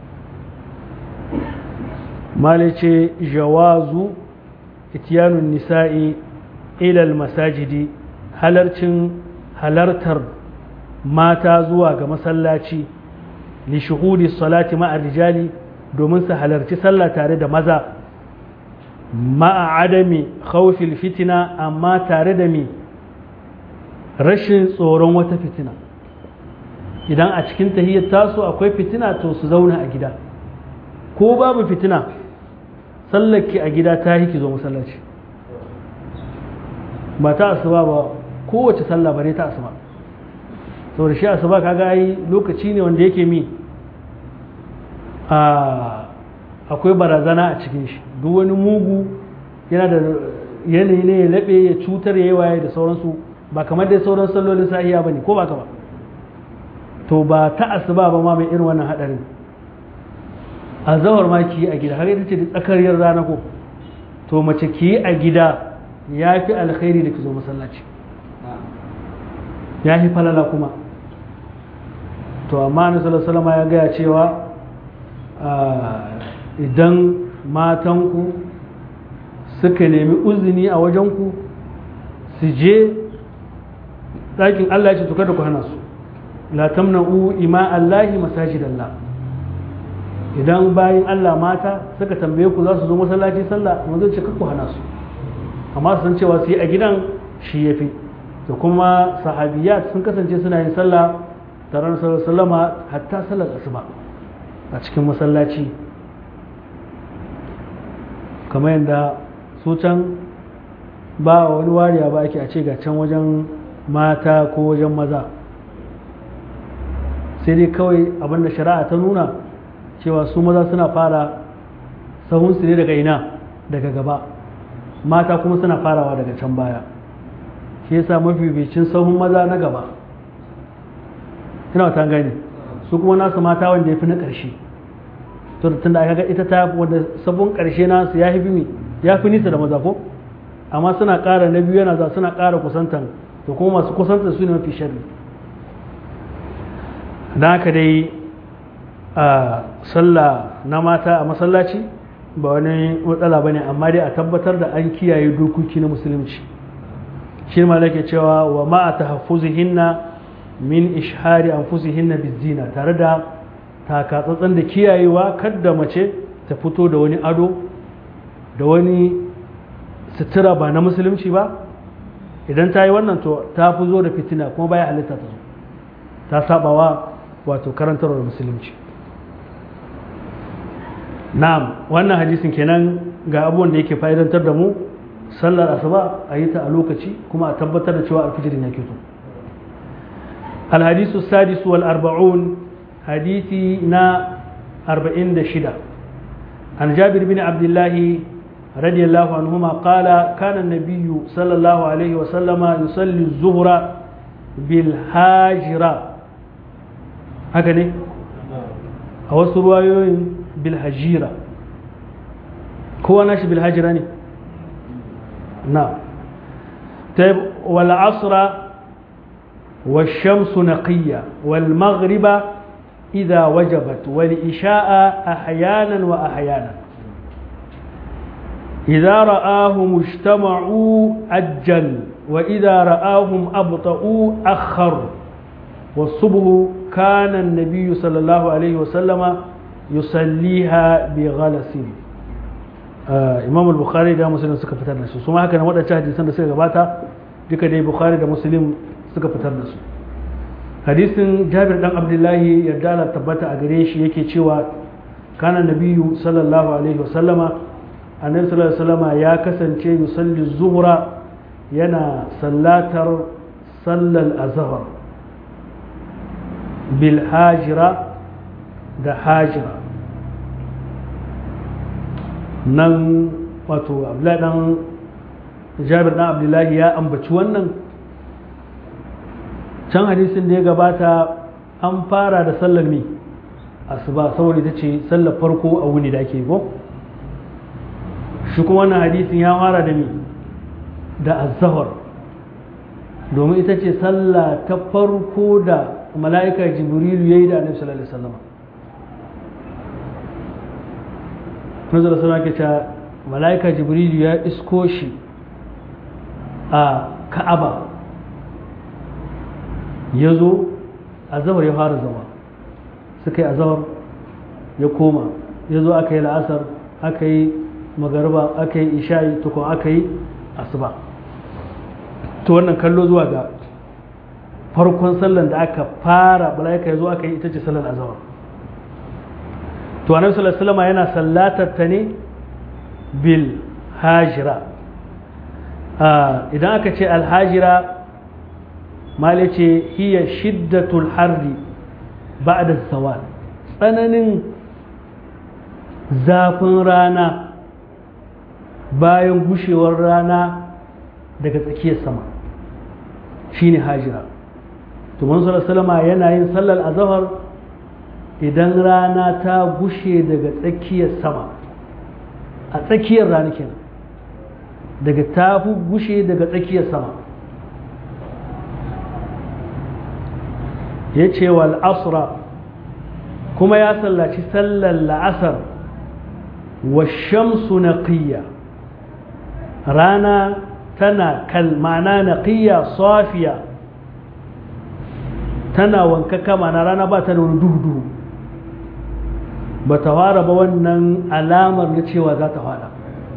Mali ce jawazu itiyanun nisa'i ilal masajidi, halarcin halartar mata zuwa ga masallaci li shuhudi salati ma'a rijali, domin su halarci sallah tare da maza, ma'a adami khawfil fitina, amma tare da mi rashin tsoron wata fitina. Idan a cikin tahiyyar taso akwai fitina to su zauna a gida, ko babu fitina sallaki a gida ta yi ki zo masallaci, ba ta asuba ba kowace sallah bare ta asuba, saboda shi asuba kaga ai lokaci ne wanda yake mi a akwai barazana a cikin shi, duk wani mugu yana da yanayi ne ya laɓe ya cutar ya yi waye da sauransu, ba kamar dai sauran sallolin sahiya ba ne ko ba ka ba, to ba ta asuba ba ma mai irin wannan haɗarin. A zawar ma ki yi a gida har ita ce da tsakariyar rana ko, to mace ki yi a gida ya fi alkhairi da ki zo masallaci, ya fi falala kuma. To amma na sallallahu ya gaya cewa idan matanku suka nemi uzini a wajenku su je ɗakin Allah ya ce to kada ku hana su, la tamna'u ima Allahi masajidallah. Idan bayin Allah mata suka tambaye ku za su zo masallaci sallah, manzo ce ku hana su, amma su san cewa su yi a gidan shi yafi. da kuma sahabiyat sun kasance suna yin sallah tare da sallama hatta sallar asuba a cikin masallaci, kamar yadda su can ba wani wariya ba ake a ce ga can wajen mata ko wajen maza, sai dai kawai abinda shari'a ta nuna cewa su maza suna fara sahunsu ne daga ina daga gaba, mata kuma suna farawa daga can baya, shi yasa mafificin sahun maza na gaba, ina wata gani su kuma nasu mata wanda ya fi na ƙarshe, to tun da aka ga ita ta wanda sabon ƙarshe nasu ya fi mi ya fi nisa da maza ko amma suna ƙara na biyu yana za suna ƙara kusantan to kuma masu kusantan su ne mafi sharri. don haka dai a sallah na mata a masallaci ba wani matsala ba ne, amma dai a tabbatar da an kiyaye dokoki na musulunci. shi ma lake cewa wa ma'a tahaffuzihinna min ishari anfusihinna bizina, tare da takatsantsan da kiyayewa kada mace ta fito da wani ado da wani sutura ba na musulunci ba. idan ta yi wannan to ta fi zo da fitina kuma baya halitta ta zo, ta sabawa wato karantarwar musulunci. na'am, wannan hadisin kenan ga abubuwan da yake fa'idantar da mu. sallar asuba a yi ta a lokaci kuma a tabbatar da cewa alfijirin ya keto. alhadisu sadisu wal arba'un, hadisi na arba'in da shida. an jabir bin abdullahi radiyallahu anhuma qala kana an-nabiyyu sallallahu alaihi wa sallama yusalli az-zuhra bil hajira. haka ne a wasu ruwayoyin bil hajira, kowa nashi bil hajira ne. نعم. طيب والعصر والشمس نقية والمغرب إذا وجبت والإشاء أحيانا وأحيانا إذا رآهم اجتمعوا أجل وإذا رآهم أبطأوا أخر والصبح كان النبي صلى الله عليه وسلم يصليها بغلس. imam al-bukhari da muslim suka fitar da su su ma haka nan waɗancan hadisan da suka gabata duka dai bukhari da muslim suka fitar da su. hadisin jabir dan abdullahi yadda Allah tabbata a gare shi yake cewa kana nabiyyu sallallahu alaihi wasallama annabi sallallahu alaihi wasallama ya kasance yusalli zuhra yana sallatar sallal azhar bil hajira da hajira. nan wato abdullahi dan jabir dan abdullahi ya ambaci wannan. can hadisin da ya gabata an fara da sallar mi asuba saboda ita ce sallar farko a wuni da ake go. shi kuma wannan hadisin ya fara da mi da azhar domin ita ce sallah ta farko da mala'ika jibrilu yayi da annabi sallallahu alaihi wasallam. nazar sana ke ta mala'ika jibrilu ya isko shi a ka'aba, ya zo azabar ya fara zama suka yi azabar ya koma, ya zo aka yi la'asar, aka yi magarba, aka yi isha'i tukun aka yi asuba. to wannan kallo zuwa ga farkon sallan da aka fara mala'ika ya zo aka yi ita ce sallar azabar. to annabi sallallahu alaihi wasallam yana sallatar ta ne bil hajira. idan aka ce al hajira mali ce hiya shiddatul harri ba'da zawal, tsananin zafin rana bayan gushewar rana daga tsakiyar sama shine hajira. to manzo sallallahu alaihi wasallam yana yin sallar azhar idan rana ta gushe daga tsakiyar sama, a tsakiyar rana kenan, daga ta gushe daga tsakiyar sama. ya ce wal asra kuma ya sallaci sallar la'asar wa shamsu naqiyya, rana tana kalmana naqiyya safiya, tana wankaka, mana rana ba ta da wani duhu duhu, ba ta fara ba wannan alamar na cewa za ta fada.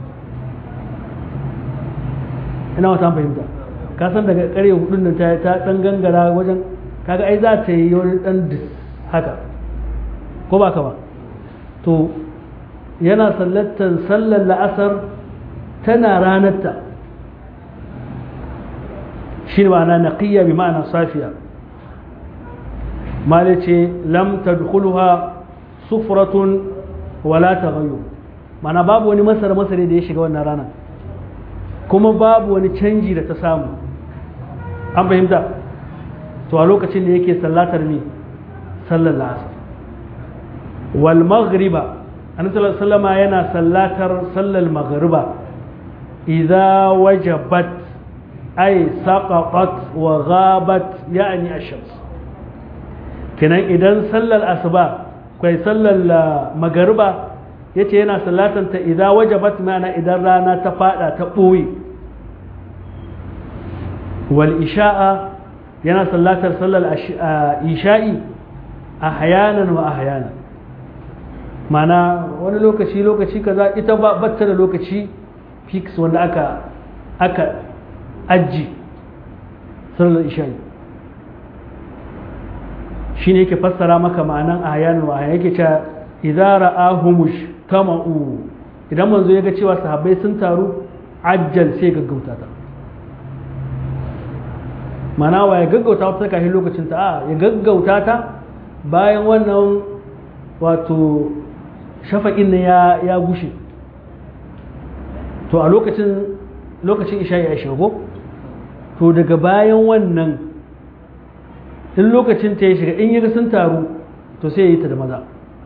ina wata fahimta, ka san daga ƙarye hudun nan ta ta dan gangara wajen, kaga ai za ta yi wani dan dis haka ko ba ka ba. to yana sallatan sallar la'asar tana ranarta, shi ne ma'ana naqiyya bi ma'ana safiya. mali ce lam tadkhuluha sufratun wala taghayyur, mana babu wani masar masare da ya shiga wannan rana, kuma babu wani canji da ta samu. an fahimta. to a lokacin da yake sallatar ne sallar la'asar. wal maghriba annabi sallallahu alaihi wasallam yana sallatar sallar maghriba idza wajabat ay saqatat wa ghabat yani ash-shams kenan idan sallar asuba kai sallar magariba yace yana sallatan ta idza wajabat ma'ana idan rana ta fada ta boye wal isha'a yana sallatar sallar isha'i ahyanan wa ahyanan mana wani lokaci lokaci kaza ita ba batta da lokaci fix wanda aka aka aji sallar isha'i shine yake fassara maka ma'anan ahyanan wa ahyanan yake cewa idza ra'ahum tama'u idan manzo ya ga cewa sahabbai sun taru ajjal sai gaggauta ta mana wa ya gaggauta ta kafin lokacin ta a ya gaggauta ta bayan wannan wato shafa'in ne ya ya gushe to a lokacin lokacin isha ya shigo to daga bayan wannan in lokacin ta ya shiga in yaga sun taru to sai ya yi ta da maza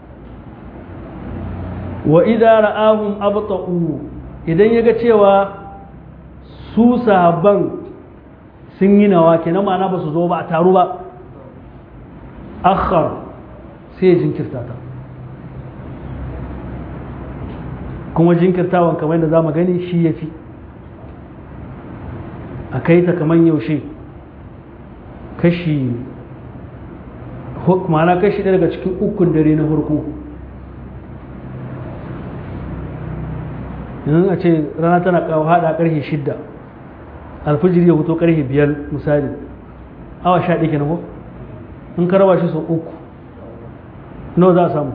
wa idza ra'ahum abta'u idan yaga cewa su sahabban sun yi nawa kenan ma'ana ba su zo ba a taru ba akhar sai ya jinkirta ta kuma jinkirtawan kamar yadda za mu gani shi ya fi a kai ta kamar yaushe kashi ma'ana kashi ɗaya daga cikin ukun dare na farko yanzu a ce rana tana kawo hada karfe shidda alfijir ya fito karfe biyar misali awa sha ɗaya kenan ko in ka raba shi sau uku nawa za a samu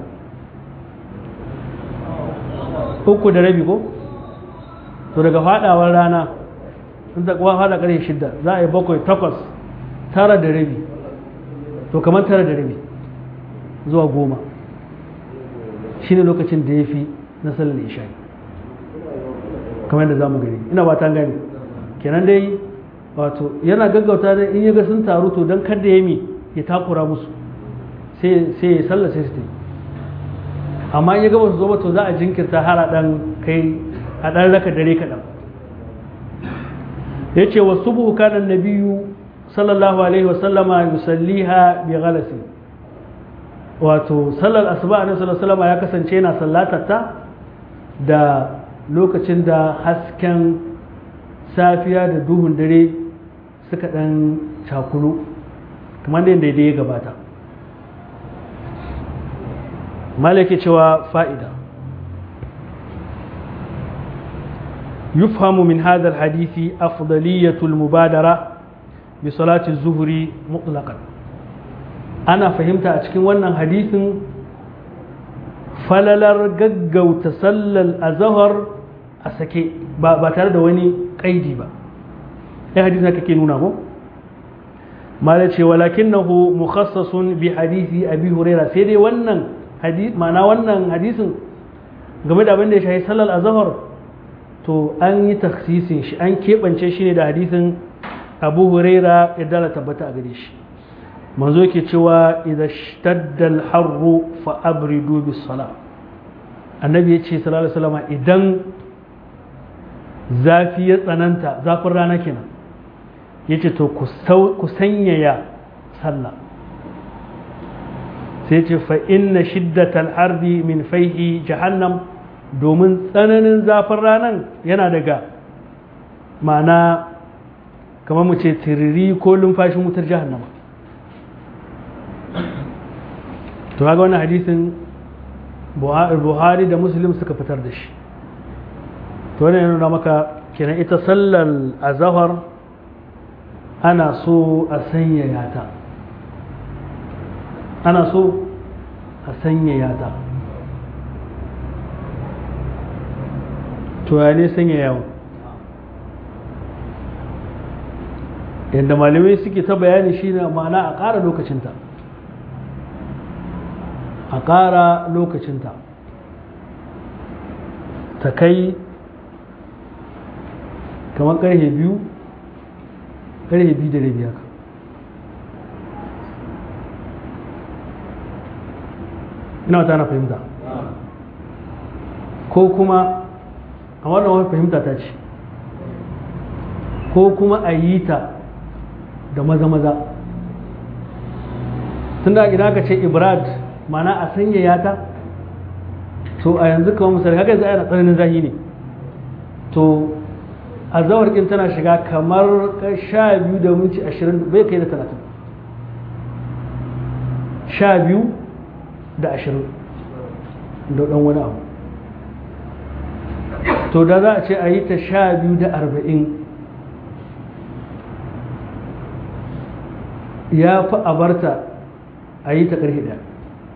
uku da rabi ko to daga fadawar rana in ta kuwa fada karfe shidda za a yi bakwai takwas tara da rabi to kamar tara da rabi zuwa goma shine lokacin da ya fi na sallar isha'i kamar yadda za mu gani ina ba ta gani kenan dai wato yana gaggauta da in yaga sun taru to don kada ya mi ya takura musu sai ya sallar sai su ta yi amma in yaga ba su zo ba to za a jinkirta har a dan kai a dan raka dare kaɗan ya ce wa subuhu kana nabiyu sallallahu alaihi wasallama yusalliha bi ghalasi wato sallar asuba annabi sallallahu alaihi wasallama ya kasance yana sallatar ta da lokacin da hasken safiya da duhun dare suka dan cakulu kamar da yadda ya gabata malaki cewa fa'ida yufhamu min hadha alhadisi afdaliyatul mubadara bi salati zuhri mutlaqan ana fahimta a cikin wannan hadisin falalar gaggauta sallar azhar a sake ba tare da wani kaidi ba ya hadisi kake nuna ko mala ce walakinahu mukhassasun bi hadisi abi huraira sai dai wannan hadisi ma'ana wannan hadisin game da abin da ya shahi sallar azhar to an yi taksisin shi an keɓance shi ne da hadisin abu huraira yadda la tabbata a gare shi manzo yake cewa idza shtadda al-harru fa abridu bis salah annabi ya ce sallallahu alaihi wasallam idan zafi ya tsananta zafin rana kenan yace to ku sanyaya sallah sai ce fa inna shiddatal harbi min faihi jahannam domin tsananin zafin ranan yana daga ma'ana kamar mu ce tiriri ko lumfashin wutar jahannama to kaga wannan hadisin Buhari da Muslim suka fitar da shi to wannan yana nuna maka kenan ita sallar azhar ana so a sanyaya ta ana so a sanyaya ta to ya ne sanyayawa yadda malamai suke ta bayani shi ne ma'ana a ƙara lokacinta a ƙara lokacinta ta kai kamar ƙarfe biyu ƙarfe biyu da rabi haka ina wata na fahimta ko kuma a wannan wani fahimta ta ce ko kuma a yi ta da maza-maza. Tunda idan aka ce ibrad mana a sanyaya ta, to a yanzu kamar misali haka yanzu ana tsananin zahi ne, to a zawar ɗin tana shiga kamar sha biyu da minti ashirin bai kai da talatin, sha biyu da ashirin da ɗan wani abu. To da za a ce a yi ta sha biyu da arba'in ya fi a barta a yi ta ƙarfe ɗaya.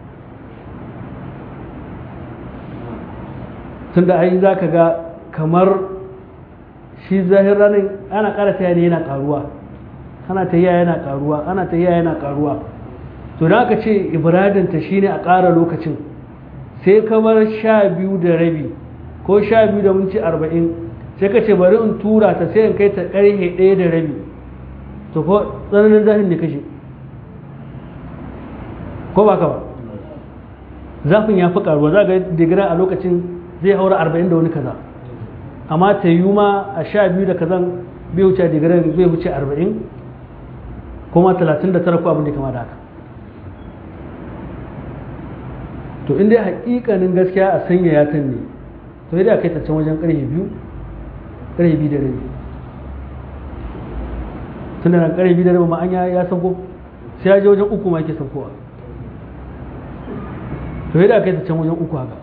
Tun da ayi za ka ga kamar shi zahir ranar ana ƙara ta ne yana ƙaruwa, ana ta yana ƙaruwa, ana ta yana ƙaruwa. To da aka ce ibradinta shine a ƙara lokacin, sai kamar sha biyu da rabi ko sha biyu da minti arba'in sai ka ce bari in tura ta sai in kai ta ƙarfe ɗaya da rabi, to ko tsananin zafin ne kashe ko ba ka ba, zafin ya fi ƙaruwa, za ga digira a lokacin zai haura arba'in da wani kaza, amma ta yi ma a sha biyu da kazan bai wuce digira zai wuce arba'in kuma talatin da tara ko abin da kama da haka. To inda ya haƙiƙanin gaskiya a sanya yatan ne, to yadda kai ta can wajen ƙarfe biyu ƙarfe biyu da rabi, tun da nan ƙarfe biyu da rabi ma an ya sanko sai ya je wajen uku ma yake sankowa, to yadda kai ta can wajen uku haka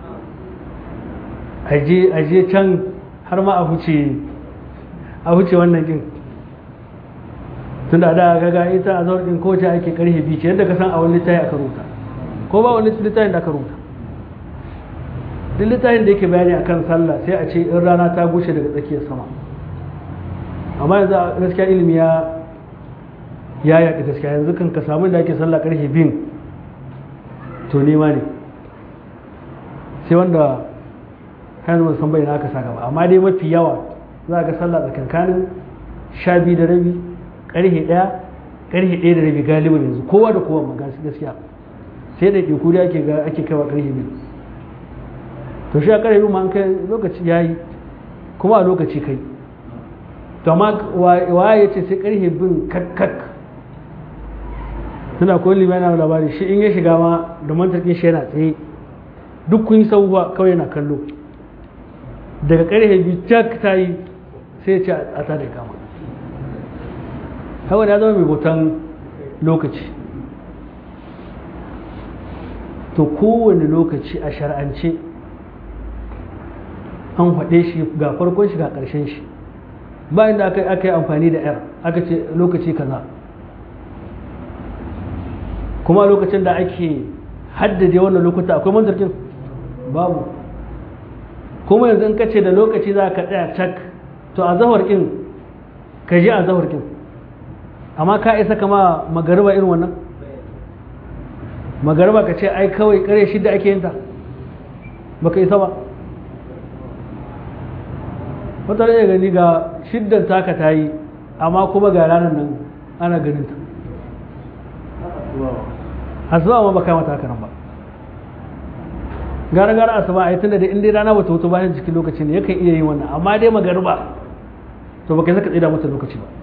aje aje can har ma a huce a huce wannan kin. Tun da da gaga ita a zaur din ko ta ake ƙarfe biyu ce yadda ka san a wani littafi aka rubuta, ko ba wani littafin da aka rubuta, duk littafin da yake bayani akan sallah sai a ce in rana ta gushe daga tsakiyar sama. Amma yanzu gaskiya ilimi ya ya yaɗi gaskiya, yanzu kan ka samu da ake sallah ƙarfe biyun to nema ne sai wanda har yanzu san bayyana aka sa gaba. Amma dai mafi yawa za ga sallah tsakankanin sha biyu da rabi ƙarfe ɗaya ƙarfe ɗaya da rabi galibin yanzu kowa da kowa magana gaskiya, sai da ɗiku da ake ake kaiwa ƙarfe biyu. To shi a ƙarfe biyu ma an kai lokaci ya yi kuma a lokaci kai, to amma waye ya ce sai ƙarfe biyun kakkak. Tuna ko limai na labari shi in ya shiga ma da mantarkin shi yana tsaye duk kun yi sauwa kawai yana kallo, daga ƙarfe biyu cak ta yi sai ya ce a ta da kama. Hawa ya zama mai bautan lokaci. To kowane lokaci a shar'ance an faɗe shi ga farkon shi ga ƙarshen shi, bayan da aka yi amfani da yar aka ce lokaci kaza, kuma lokacin da ake haddade wannan lokuta akwai manzarkin babu. Kuma yanzu in ka ce da lokaci za ka tsaya cak, to a zahar kin ka je a zahar kin, amma ka isa kama magariba irin wannan magariba ka ce ai kawai kare shidda ake yinta, baka isa ba. wata ya gani ga shiddan taka ta yi amma kuma ga ranar nan ana ganin ta, asuba ma baka mata haka nan ba, gara gara asuba a yi tunda da inda rana bata wuto bayan cikin lokaci ne yakan iya yin wannan, amma dai magariba to baka saka tsida mata lokaci ba.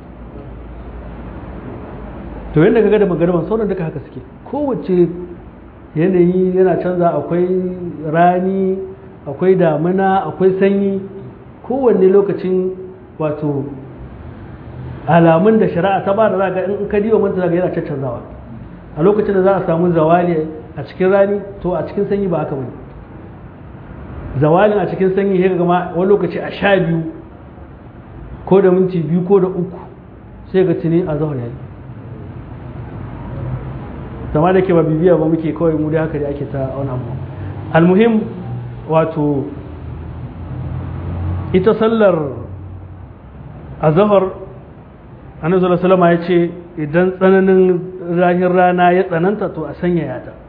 to yadda kaga da magariban sauran duka haka suke, kowace yanayi yana canza, akwai rani akwai damina akwai sanyi, kowanne lokacin wato alamun da shari'a ta ba da za ga in ka diwa manta zaga yana caccanzawa. A lokacin da za a samu zawali a cikin rani to a cikin sanyi ba haka bane, zawalin a cikin sanyi sai ga ma wani lokaci a sha biyu ko da minti biyu ko da uku sai ga tuni a zahar yayi. Zama da ke ba bibiya ba muke kawai mu da haka da ake ta wani abu. Almuhim wato ita sallar azhar annabi sallallahu alaihi wasallam ya ce idan tsananin zahin rana ya tsananta to a sanyaya ta,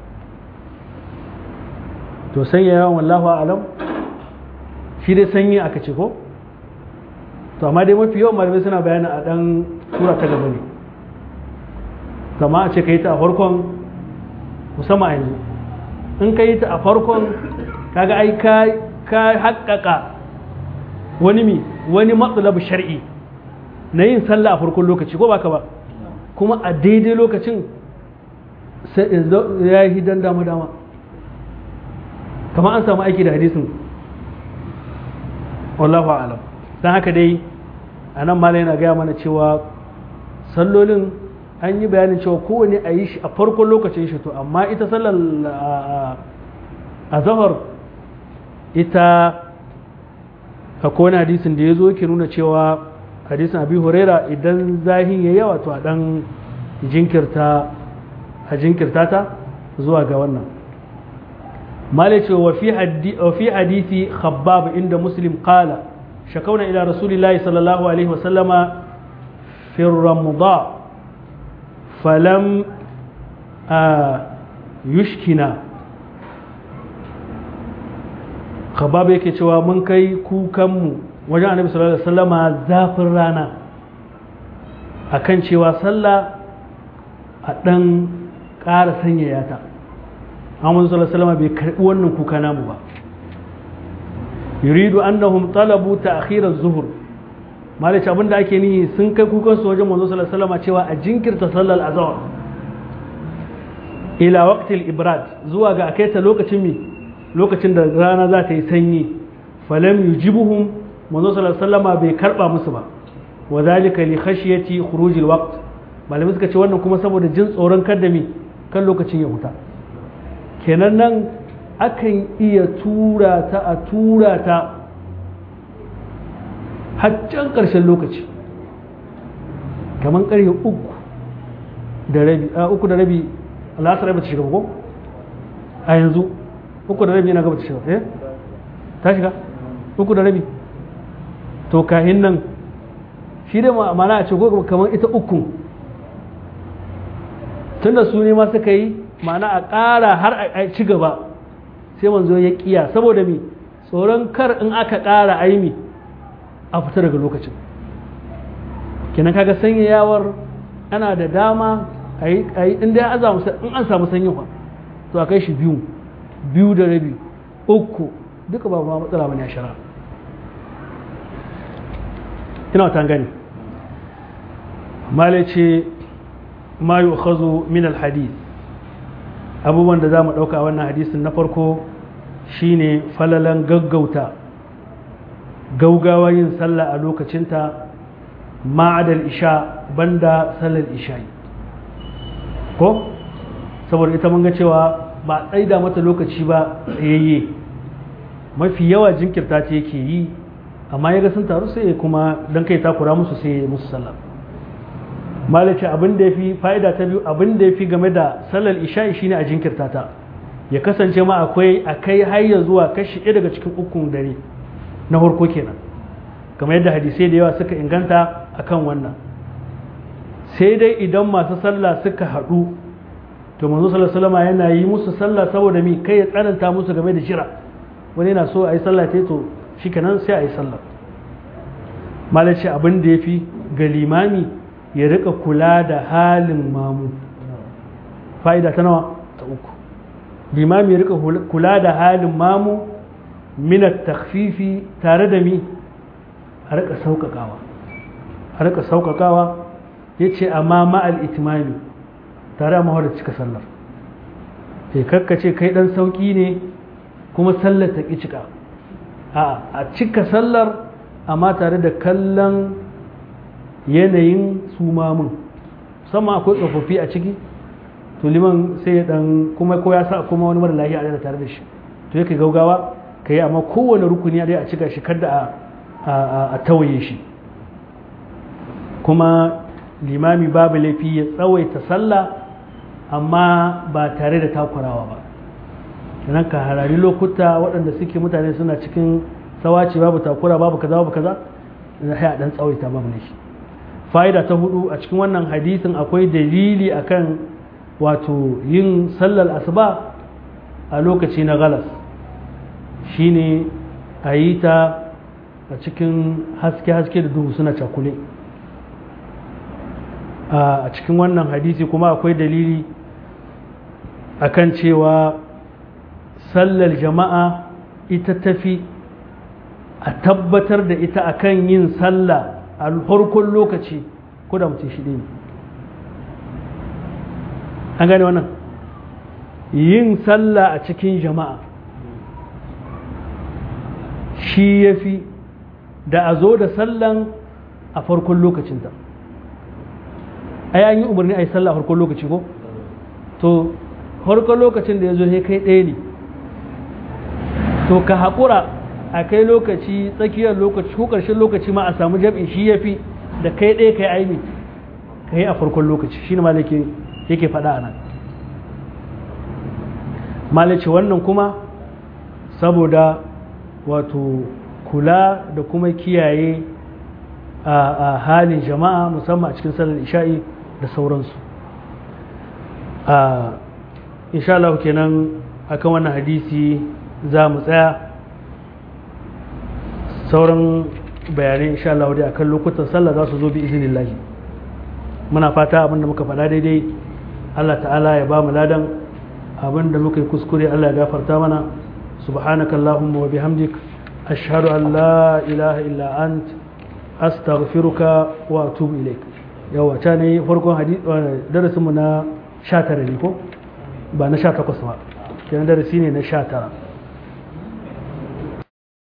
to sanyaya wallahu a'lam shi dai sanyi aka ce ko, to amma dai mafi yawan malamai suna bayani a dan sura ta gaba ne, kama a ce ka yi ta a farkon musamman a yanzu in ka yi ta a farkon kaga ai ka haƙƙaƙa wani mi wani matsalab shar'i na yin sallah a farkon lokaci ko baka ba kuma a daidai lokacin sai ya yi hidan dama dama kamar an samu aiki da hadisin wallahu a'lam dan haka dai anan malai yana gaya mana cewa sallolin an yi bayanin cewa kowane a yi shi a farkon lokacin shi to amma ita sallar a zahar ita akwai wani hadisin da ya zo ke nuna cewa hadisin abi huraira idan zahin ya yawa to a dan jinkirta a jinkirta ta zuwa ga wannan malai ce wa fi hadisi khabbab inda muslim qala shakauna ila rasulillahi sallallahu alaihi wasallama fi ramadan falam yushkina khabab yake cewa mun kai kukanmu wajen annabi sallallahu alaihi wasallama zafin rana akan cewa sallah a dan ƙara sanyaya ta amma sallallahu alaihi wasallama bai karbi wannan kuka namu ba yuridu annahum talabu ta'khir az-zuhr malaci abinda ake nihi sun kai kukan su wajen manzo sallallahu alaihi wasallama cewa a jinkirta sallar azhar ila waqtil ibrad zuwa ga akai ta lokacin mi lokacin da rana za ta yi sanyi falam yujibuhum manzo sallallahu alaihi wasallama bai karba musu ba wa zalika li khashyati khuruj alwaqt malamai suka ce wannan kuma saboda jin tsoron kaddami kan lokacin ya huta kenan nan akan iya tura ta a tura ta haccan karshen lokaci kaman karfe uku da rabi a uku da rabi al'asar ba ta shiga ko a yanzu uku da rabi yana gaba ta shiga eh ta shiga uku da rabi to kahin nan shi da ma'ana a ce ko kamar ita uku tunda su ne ma suka yi ma'ana a ƙara har a ci gaba sai manzo ya kiya saboda mi tsoron kar in aka ƙara aimi a fita daga lokacin kenan kaga sanyayawar ana da dama a yi inda ya aza in an samu sanyi fa to a kai shi biyu biyu da rabi uku duka ba ma matsala bane a shara ina wata gani mala ce ma yi ukhazu min alhadith abubuwan da za mu ɗauka wannan hadisin na farko shine falalan gaggauta gaugawa yin sallah a lokacinta ma'adal isha banda sallar isha'i ko saboda ita mun ga cewa ba tsaida mata lokaci ba tsayayye mafi yawa jinkirta ce yake yi amma ya ga sun taru sai kuma don kai takura musu sai ya musu sallah malaci abin da ya fi fa'ida ta biyu abin da ya fi game da sallar isha'i shine a jinkirta ta ya kasance ma akwai a kai hayya zuwa kashi ɗaya daga cikin ukun dare na harko kenan kamar yadda hadisai da yawa suka inganta akan wannan sai dai idan masu sallah suka haɗu to manzo sallallahu alaihi wasallam yana yi musu sallah saboda mi kai ya tsananta musu game da jira wani yana so a yi sallah ta to shikenan sai a yi sallah malaci abin da ya fi ga limami ya rika kula da halin mamu fa'ida ta nawa ta uku limami ya rika kula da halin mamu minat takfifi tare da mi a rika sauƙaƙawa a rika sauƙaƙawa ya ce amma ma'al itimami tare a mahawar cika sallar sai kakkace kai ɗan sauƙi ne kuma sallar ta ƙi cika a cika sallar amma tare da kallon yanayin su mamun musamman akwai tsofaffi a ciki to liman sai ya dan kuma ko ya sa kuma wani mara lafiya a tare da shi to yake gaugawa kai amma kowane rukuni a dai a cika shi kada a tawaye shi kuma limami babu laifi ya tsawaita sallah amma ba tare da takurawa ba nan ka harari lokuta waɗanda suke mutane suna cikin sawaci babu takura babu kaza babu kaza da ya dan tsawaita babu ne shi fa'ida ta hudu a cikin wannan hadisin akwai dalili akan wato yin sallar asuba a lokaci na galas shine a yi ta a cikin haske-haske da duhu suna cakule a cikin wannan hadisi kuma akwai dalili akan cewa sallar jama'a ita tafi a tabbatar da ita akan yin sallah a farkon lokaci ko da mutum shi ne an gane wannan yin sallah a cikin jama'a shi ya fi da a zo da sallan a farkon lokacinta ai an yi umarni a yi sallah a farkon lokaci ko to farkon lokacin da ya zo sai kai ɗaya ne to ka haƙura a kai lokaci tsakiyar lokaci ko ƙarshen lokaci ma a samu jam'i shi ya fi da kai ɗaya kai aimi ka yi a farkon lokaci shi ne malaki yake faɗa a nan malaci wannan kuma saboda wato kula da kuma kiyaye a halin jama'a musamman a cikin sallar isha'i da sauransu a insha Allah kenan akan wannan hadisi za mu tsaya sauran bayanai insha Allah dai akan lokutan sallah za su zo bi iznillahi muna fata abinda muka faɗa daidai Allah ta'ala ya ba mu ladan abinda muka yi kuskure Allah ya gafarta mana subhanaka allahumma wa bihamdik ashhadu an la ilaha illa ant astaghfiruka wa atubu ilaik yawa ta ne farkon hadisi darasinmu na sha tara ne ko ba na sha takwas ba kenan darasi ne na sha tara